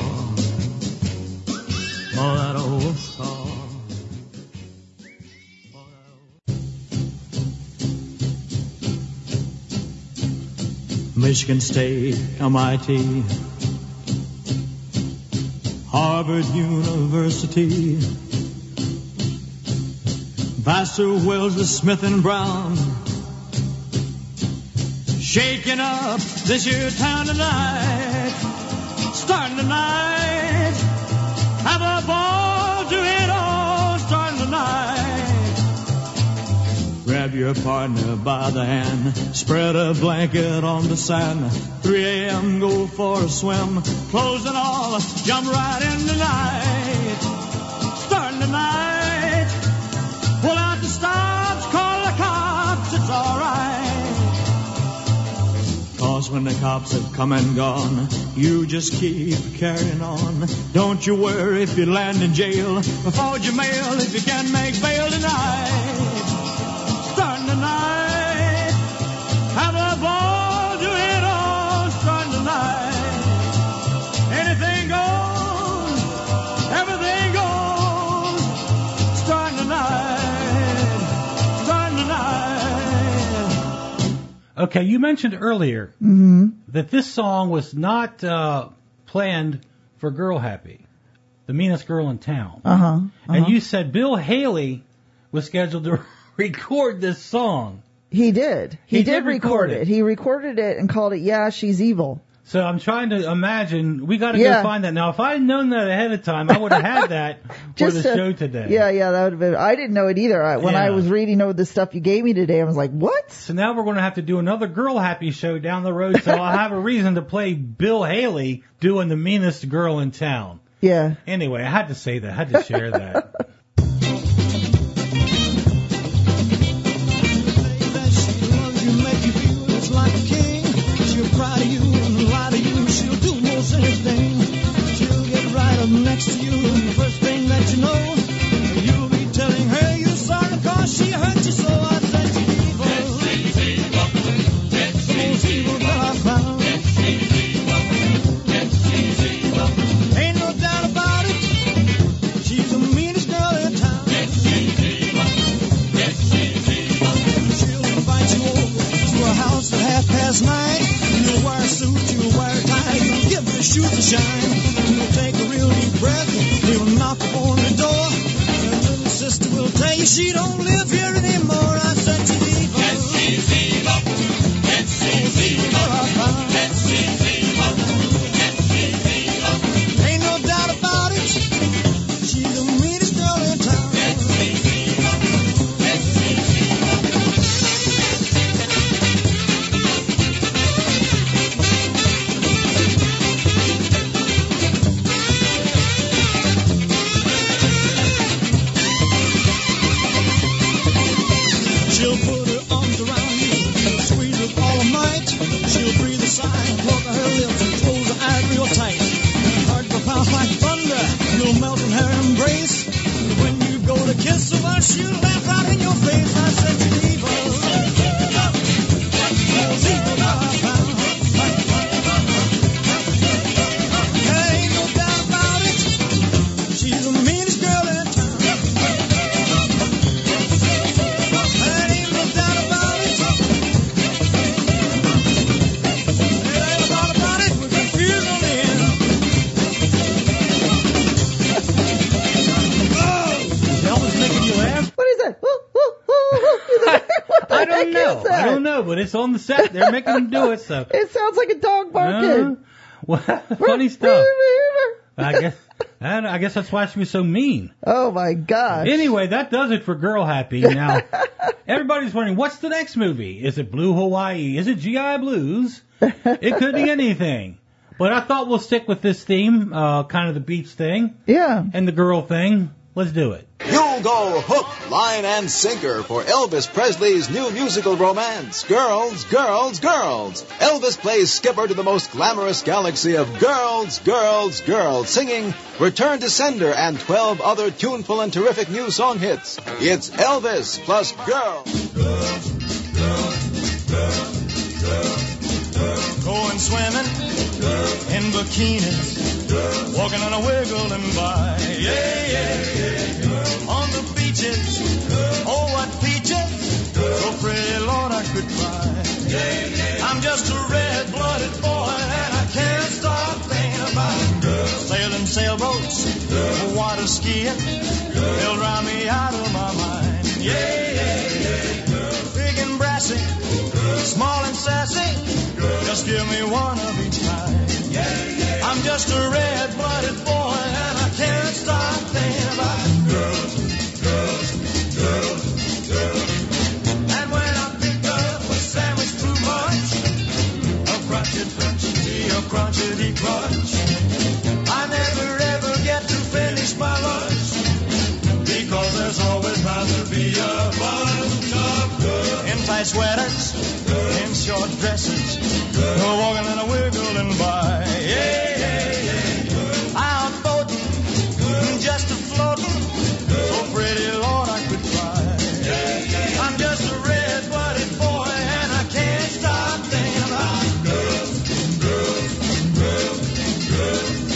For that old car. Michigan State, M I T, Harvard University, Vassar, Wells, Smith and Brown, shaking up this here town tonight, starting tonight, have a ball to it all, starting tonight. Grab your partner by the hand, spread a blanket on the sand. three a.m. go for a swim, clothes and all, jump right in tonight. Starting tonight, pull out the stops, call the cops, it's alright. Cause when the cops have come and gone, you just keep carrying on. Don't you worry if you land in jail, forge your mail if you can make bail tonight. Starting tonight, have a ball, do it all, starting tonight. Anything goes, everything goes, starting tonight, starting tonight. Okay, you mentioned earlier Mm-hmm. that this song was not uh, planned for Girl Happy, the meanest girl in town. Uh-huh. uh-huh. And you said Bill Haley was scheduled to record this song. He did. He, He did, did record record it. it. He recorded it and called it Yeah, She's Evil. So I'm trying to imagine, we got to Yeah. go find that. Now, if I had known that ahead of time, I would have had that for Just the to- show today. Yeah, yeah, that would have been. I didn't know it either. I, when I Yeah. was reading over the stuff you gave me today, I was like, what? So now we're going to have to do another Girl Happy show down the road, so I'll have a reason to play Bill Haley doing the meanest girl in town. Yeah. Anyway, I had to say that. I had to share that. You make you feel just like a king. She'll cry to you and lie to you. She'll do most anything. She'll get right up next to you. And the first thing that you know, you'll be telling her you're sorry cause she hurt you so. I said she's evil. Yes, she's evil. Yes, glamorous night. You'll wear a suit, you'll wear a tie, you'll give the shoes a shine. You'll take a real deep breath, you'll knock upon the door. Your little sister will tell you she don't live here anymore. I said she's evil. Yes, she's evil. Yes, she's evil. Yes, she's evil. Yes, she's evil. Ain't no doubt about it. She's the meanest girl in town. Yes, she's evil. Yes, she's evil. She'll put her arms around you, squeeze with all her might. She'll breathe a sigh and pucker her lips and close her eyes real tight. Her heart will pound like thunder, you'll melt in her embrace. When you go to kiss her, well, she'll laugh right in your face. I said she's evil. She's evil, there ain't no doubt about it. She's the meanest girl in town. There ain't no doubt about it. There ain't no doubt about it. We're confused on the end. Is Elvis making you laugh? What is that? Woo, woo, woo, woo. What the I heck don't know. is that? I don't know, but it's on the set. They're making them do it, so. It sounds like a dog barking. Uh, well, funny stuff. I guess, I, don't know, I guess that's why she was so mean. Oh my gosh. Anyway, that does it for Girl Happy. Now, everybody's wondering, what's the next movie? Is it Blue Hawaii? Is it G I Blues? It could be anything. But I thought we'll stick with this theme, uh, kind of the beach thing. Yeah. And the girl thing. Let's do it. You'll go hook, line, and sinker for Elvis Presley's new musical romance, Girls, Girls, Girls. Elvis plays skipper to the most glamorous galaxy of girls, girls, girls, singing Return to Sender and twelve other tuneful and terrific new song hits. It's Elvis plus Girls. Going swimming in bikinis, walking on a wiggle and by. Yeah, yeah, yeah. On the beaches, oh what peaches, so pretty Lord I could cry. I'm just a red-blooded boy and I can't stop thinking about girls. Sailing sailboats, water skiing, they'll drown me out of my mind. Yeah, yeah, yeah. Big and brassy, small and sassy, just give me one of each kind. I'm just a red-blooded boy and I can't stop thinking about girls, girls, girls, girls. And when I pick up a sandwich too much, a crunchy, crunchy, a crunchy, crunch, I never ever get to finish my lunch, because there's always bound to be a bunch of girls in tight sweaters, in short dresses, walking in a wiggle and by. Yeah, yeah, yeah. Out boating, just a floating, so pretty Lord I could cry. I'm just a red-blooded boy and I can't stop thinking about girls, girls, girls, girls.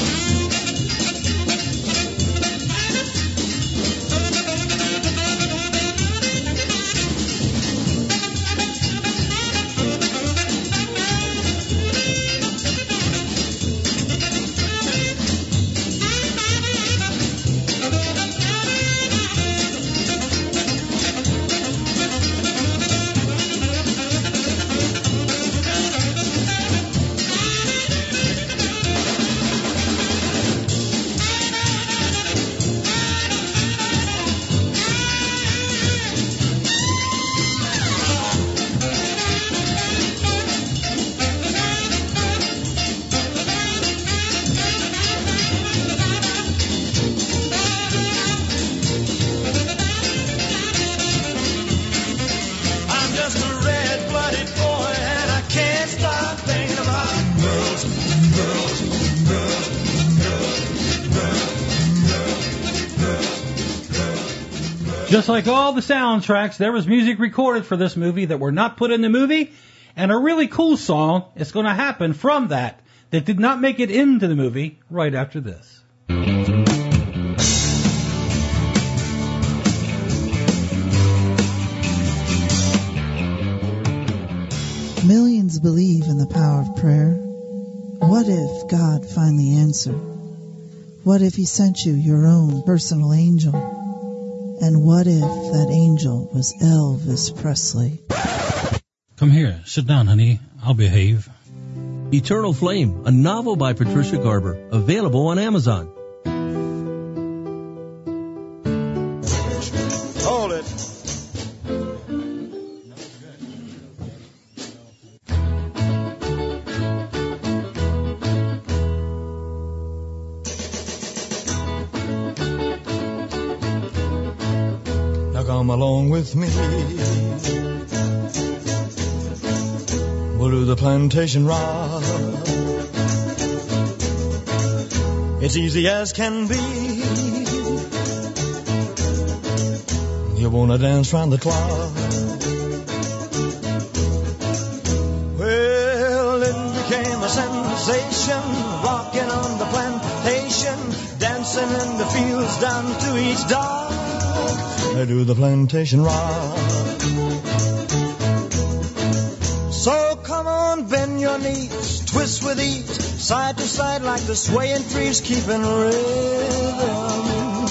Just like all the soundtracks, there was music recorded for this movie that were not put in the movie, and a really cool song is going to happen from that that did not make it into the movie right after this. Millions Millions believe in the power of prayer. What if God finally answered? What if he sent you your own personal angel? And what if that angel was Elvis Presley? Come here. Sit down, honey. I'll behave. Eternal Flame, a novel by Patricia Garber, available on Amazon. Hold it. Now come along with me. We'll do the plantation ride. It's easy as can be. You wanna dance round the clock. Well, it became a sensation, rocking on the plantation, dancing in the fields down to each dock. They do the plantation rock. So come on, bend your knees, twist with ease, side to side like the swaying trees, keeping rhythm.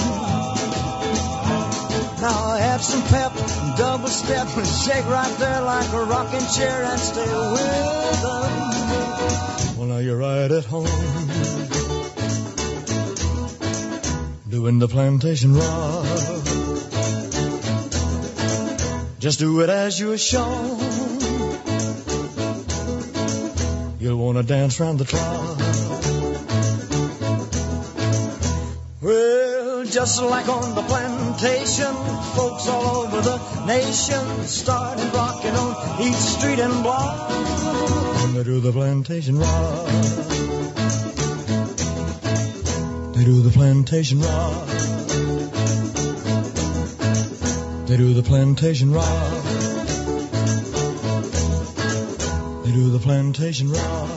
Now add some pep, double step, and shake right there like a rocking chair and stay with them. Well, now you're right at home, doing the plantation rock. Just do it as you're shown. You'll want to dance round the clock. Well, just like on the plantation, folks all over the nation started rocking on each street and block. And they do the plantation rock. They do the plantation rock. They do the plantation rock. They do the plantation rock.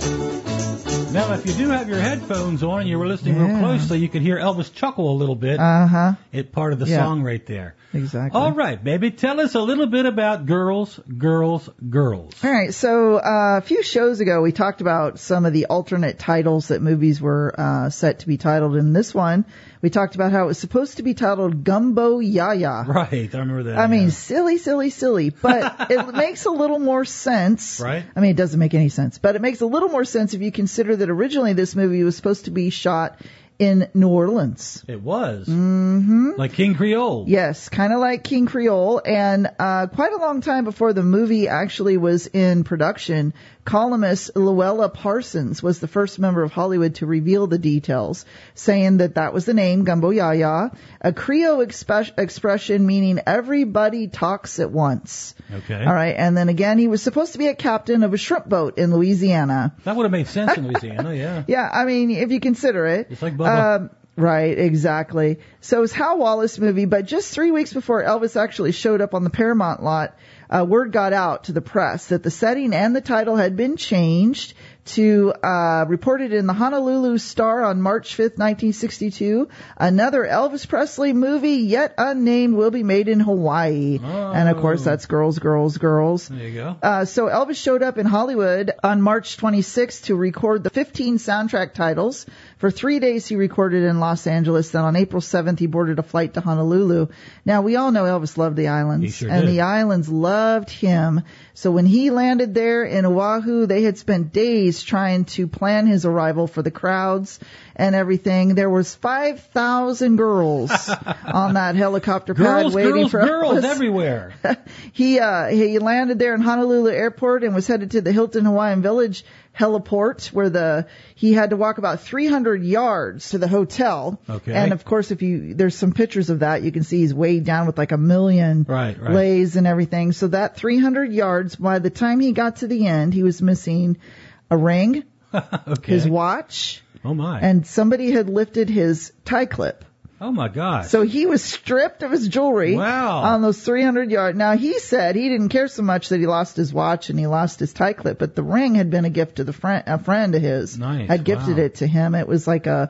Now, if you do have your headphones on and you were listening Yeah. real closely, you could hear Elvis chuckle a little bit. Uh-huh. It's part of the Yeah. song right there. Exactly. All right, baby. Tell us a little bit about Girls, Girls, Girls. All right, so uh, a few shows ago we talked about some of the alternate titles that movies were uh, set to be titled. In this one, we talked about how it was supposed to be titled Gumbo Yaya. Right, I remember that. I mean, yeah. silly, silly, silly, but it makes a little more sense. Right. I mean, it doesn't make any sense, but it makes a little more sense if you consider that originally this movie was supposed to be shot in New Orleans. It was. Mm-hmm. Like King Creole. Yes, kind of like King Creole. And uh, quite a long time before the movie actually was in production, columnist Luella Parsons was the first member of Hollywood to reveal the details, saying that that was the name, Gumbo Yaya, a Creole expe- expression meaning everybody talks at once. Okay. All right, and then again, he was supposed to be a captain of a shrimp boat in Louisiana. That would have made sense in Louisiana, yeah. Yeah, I mean, if you consider it. It's like Bubba. Um, right, exactly. So it was Hal Wallace movie, but just three weeks before Elvis actually showed up on the Paramount lot, uh, word got out to the press that the setting and the title had been changed to uh reported in the Honolulu Star on March fifth, nineteen sixty-two. Another Elvis Presley movie, yet unnamed, will be made in Hawaii. Oh. And of course, that's Girls, Girls, Girls. There you go. Uh, so Elvis showed up in Hollywood on March twenty-sixth to record the fifteen soundtrack titles. For three days he recorded in Los Angeles. Then on April seventh he boarded a flight to Honolulu. Now we all know Elvis loved the islands. He sure and did. the islands loved him. So when he landed there in Oahu, they had spent days trying to plan his arrival for the crowds and everything. There was five thousand girls on that helicopter pad Girls, waiting girls, for girls Elvis. everywhere. He uh he landed there in Honolulu Airport and was headed to the Hilton Hawaiian Village heliport, where the he had to walk about three hundred yards to the hotel. Okay. And of course, if you there's some pictures of that, you can see he's weighed down with like a million Right, right. lays and everything. So that three hundred yards, by the time he got to the end, he was missing a ring, Okay. his watch, Oh, my. and somebody had lifted his tie clip. Oh, my God. So he was stripped of his jewelry Wow. on those three hundred yards. Now, he said he didn't care so much that he lost his watch and he lost his tie clip, but the ring had been a gift to the friend, a friend of his. Nice. Had gifted Wow. it to him. It was like a,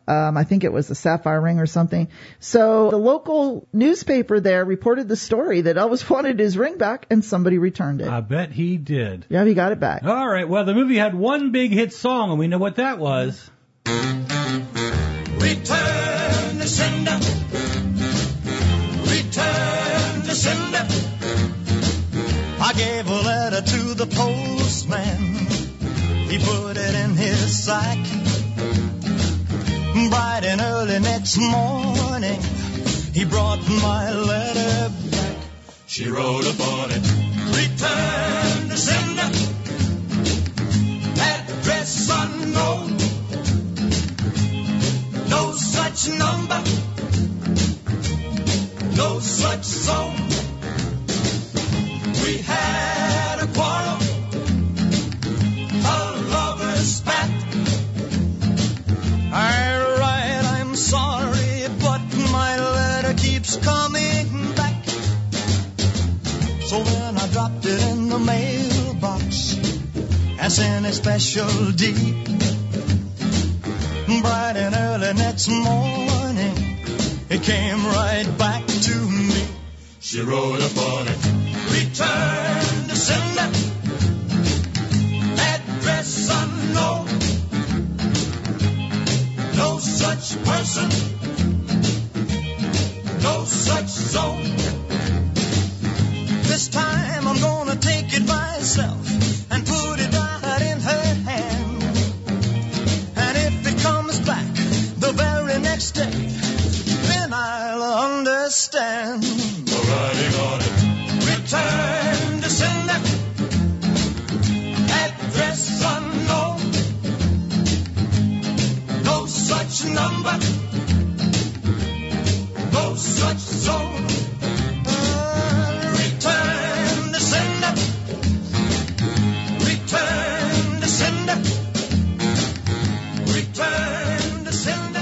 Um, I think it was the Sapphire Ring or something. So the local newspaper there reported the story that Elvis wanted his ring back, and somebody returned it. I bet he did. Yeah, he got it back. All right. Well, the movie had one big hit song, and we know what that was. Return to sender. Return to sender. I gave a letter to the postman. He put it in his sack. Bright and early next morning, he brought my letter back. She wrote upon it, return to sender, address unknown, no such number, no such zone. We had a quarrel, a lover's spat. All right, I'm sorry, but my letter keeps coming back. So then I dropped it in the mailbox and sent a special deed. Bright and early next morning, it came right back to me. She wrote upon it, return to sender, address unknown, no such person, no such zone. This time I'm gonna take it myself and put it right in her hand. And if it comes back the very next day, then I'll understand. Writing on it, return to sender, address unknown, no such number, no such zone. Uh, return to sender, return to sender, return to sender.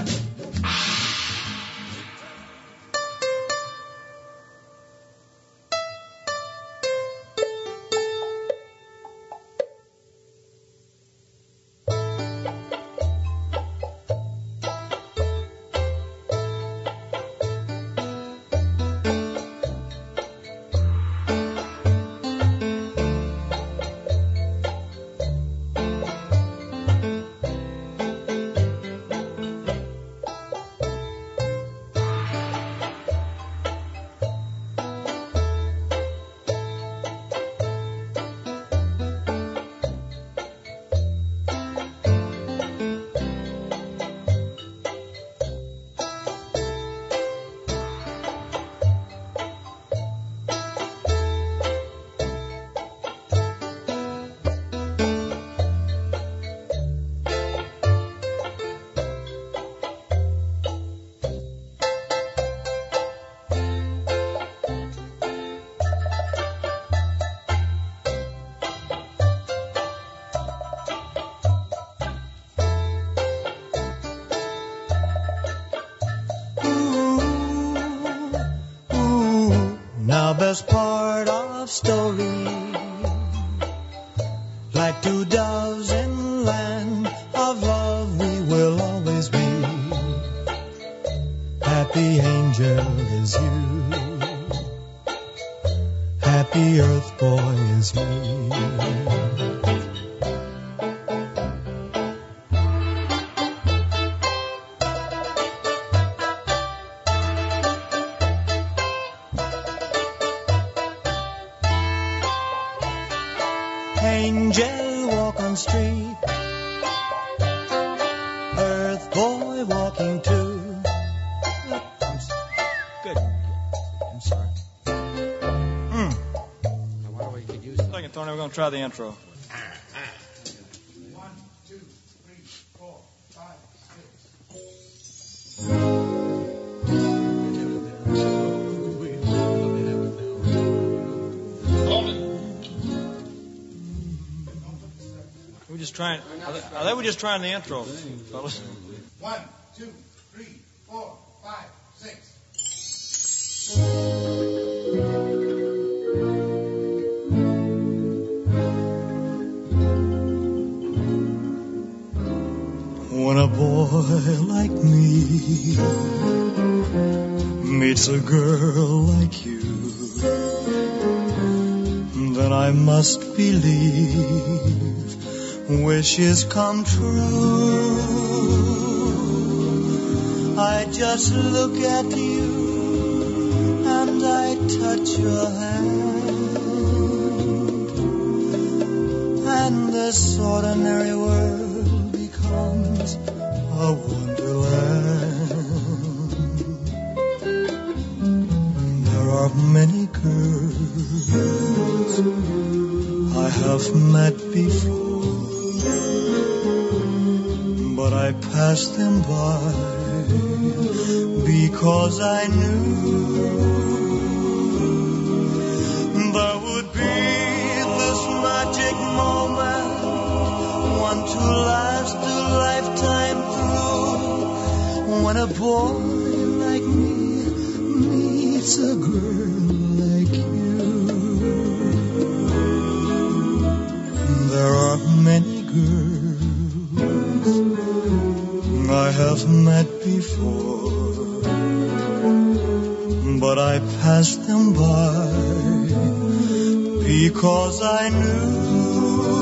Now best part of story, like two doves in land of love, we will always be. Happy angel is you, happy earth boy is me. Angel walk on street, earth boy walking too. Good. I'm sorry. Hmm. Why don't we get used to it? Second, Tony, we're going to try the intro. One, two, three, four, five, six. We're just trying. I think we're just trying the intro, fellas. One, two, three, four, five, six. When a boy like me meets a girl like you, then I must believe wishes come true. I just look at you and I touch your hand, and this ordinary world becomes a wonderland. There are many girls I have met before, but I passed them by because I knew there would be this magic moment, one to last a lifetime through, when a boy like me meets a girl like you. There are many girls I have met before, but I passed them by because I knew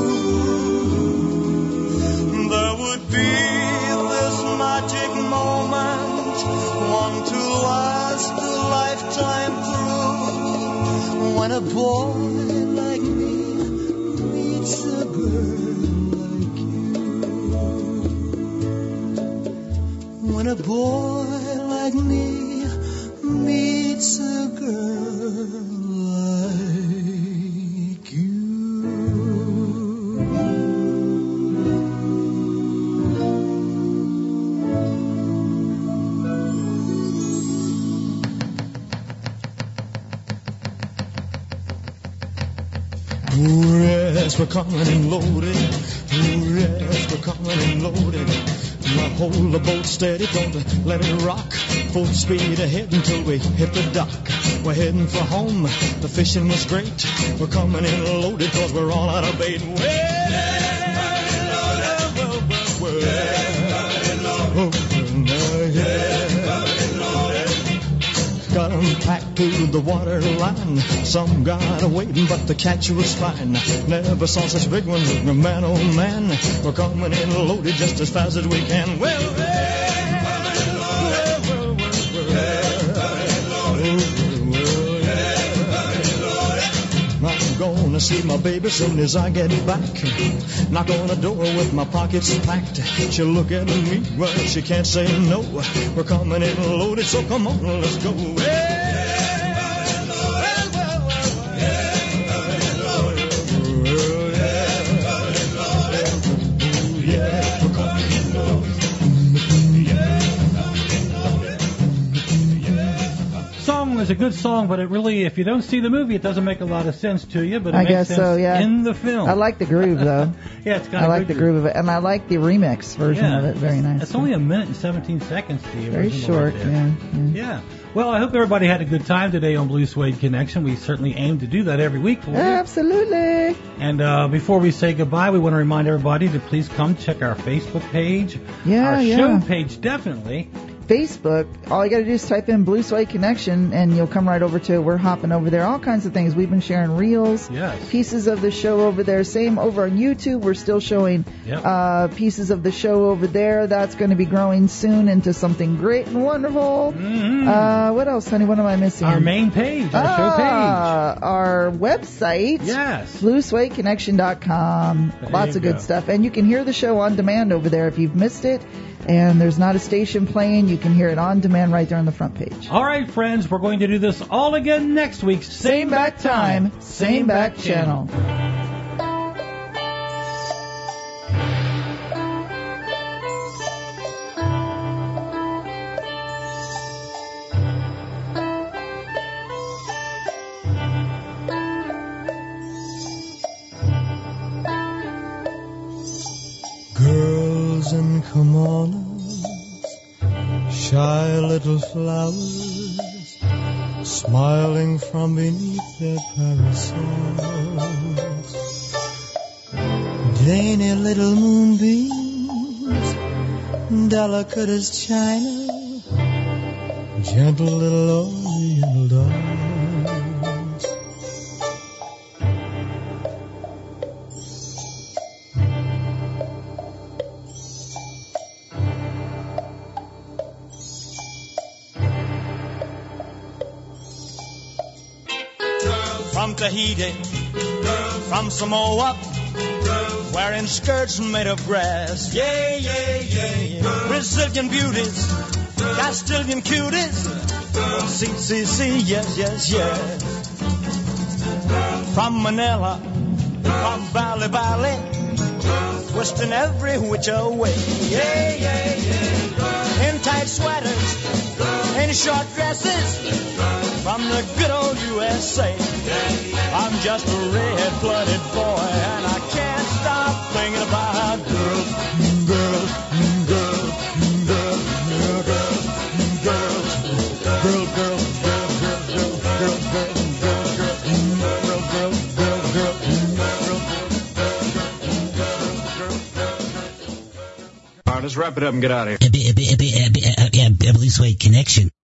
there would be this magic moment, one to last a lifetime through, when a boy like me meets a girl like you. When a boy like me meets a girl like you. Oh yes, we're coming and loaded. Oh yes, we're coming and loaded. Now hold the boat steady, don't let it rock. Full speed ahead until we hit the dock. We're heading for home, the fishing was great. We're coming in loaded cause we're all out of bait. Well, well, well, got 'em packed to the water line. Some got a waiting, but the catch was fine. Never saw such big ones, man, oh man. We're coming in loaded just as fast as we can. Well, well, well, well, well. I'm gonna see my baby soon as I get back. Knock on the door with my pockets packed. She'll look at me, well, she can't say no. We're coming in loaded, so come on, let's go. Is a good song, but it really, if you don't see the movie, it doesn't make a lot of sense to you. But it I makes guess sense so, yeah. in the film. I like the groove though. Yeah, it's got. I a like good the groove of it, and I like the remix version yeah, of it. Very nice. It's only a minute and seventeen seconds. The Very short. Right yeah, yeah. Yeah. Well, I hope everybody had a good time today on Blue Suede Connection. We certainly aim to do that every week for you. Absolutely. And uh, before we say goodbye, we want to remind everybody to please come check our Facebook page. Yeah, our yeah. show page, definitely. Facebook, all you got to do is type in Blue Suede Connection, and you'll come right over to it. We're hopping over there. All kinds of things. We've been sharing reels, yes. pieces of the show over there. Same over on YouTube. We're still showing yep. uh, pieces of the show over there. That's going to be growing soon into something great and wonderful. Mm-hmm. Uh, what else, honey? What am I missing? Our main page, our ah, show page. Our website. Yes. blue suede connection dot com. There Lots of good go. stuff. And you can hear the show on demand over there if you've missed it. And there's not a station playing. You can hear it on demand right there on the front page. All right, friends, we're going to do this all again next week. Same, same back time, time, same back, back channel. channel. Girls and kimonos, shy little flowers, smiling from beneath their parasols. Dainty little moonbeams delicate as China, gentle little Oriental dolls. From Tahiti, from Samoa, wearing skirts made of grass. Yeah, yeah, yeah, yeah. Brazilian beauties, Castilian cuties. See, see, see, yes, yes, yes. From Manila, from Valley Valley, twisting every which way. Yeah, yeah, yeah. In tight sweaters, in short dresses, from the good old U S A. I'm just a red-blooded boy, and I can't stop thinking about girls, girls, girls, girls, girls, girls, girls, girls, girls, girls, All right, let's wrap it up and get out of here. Blue Suede Connection.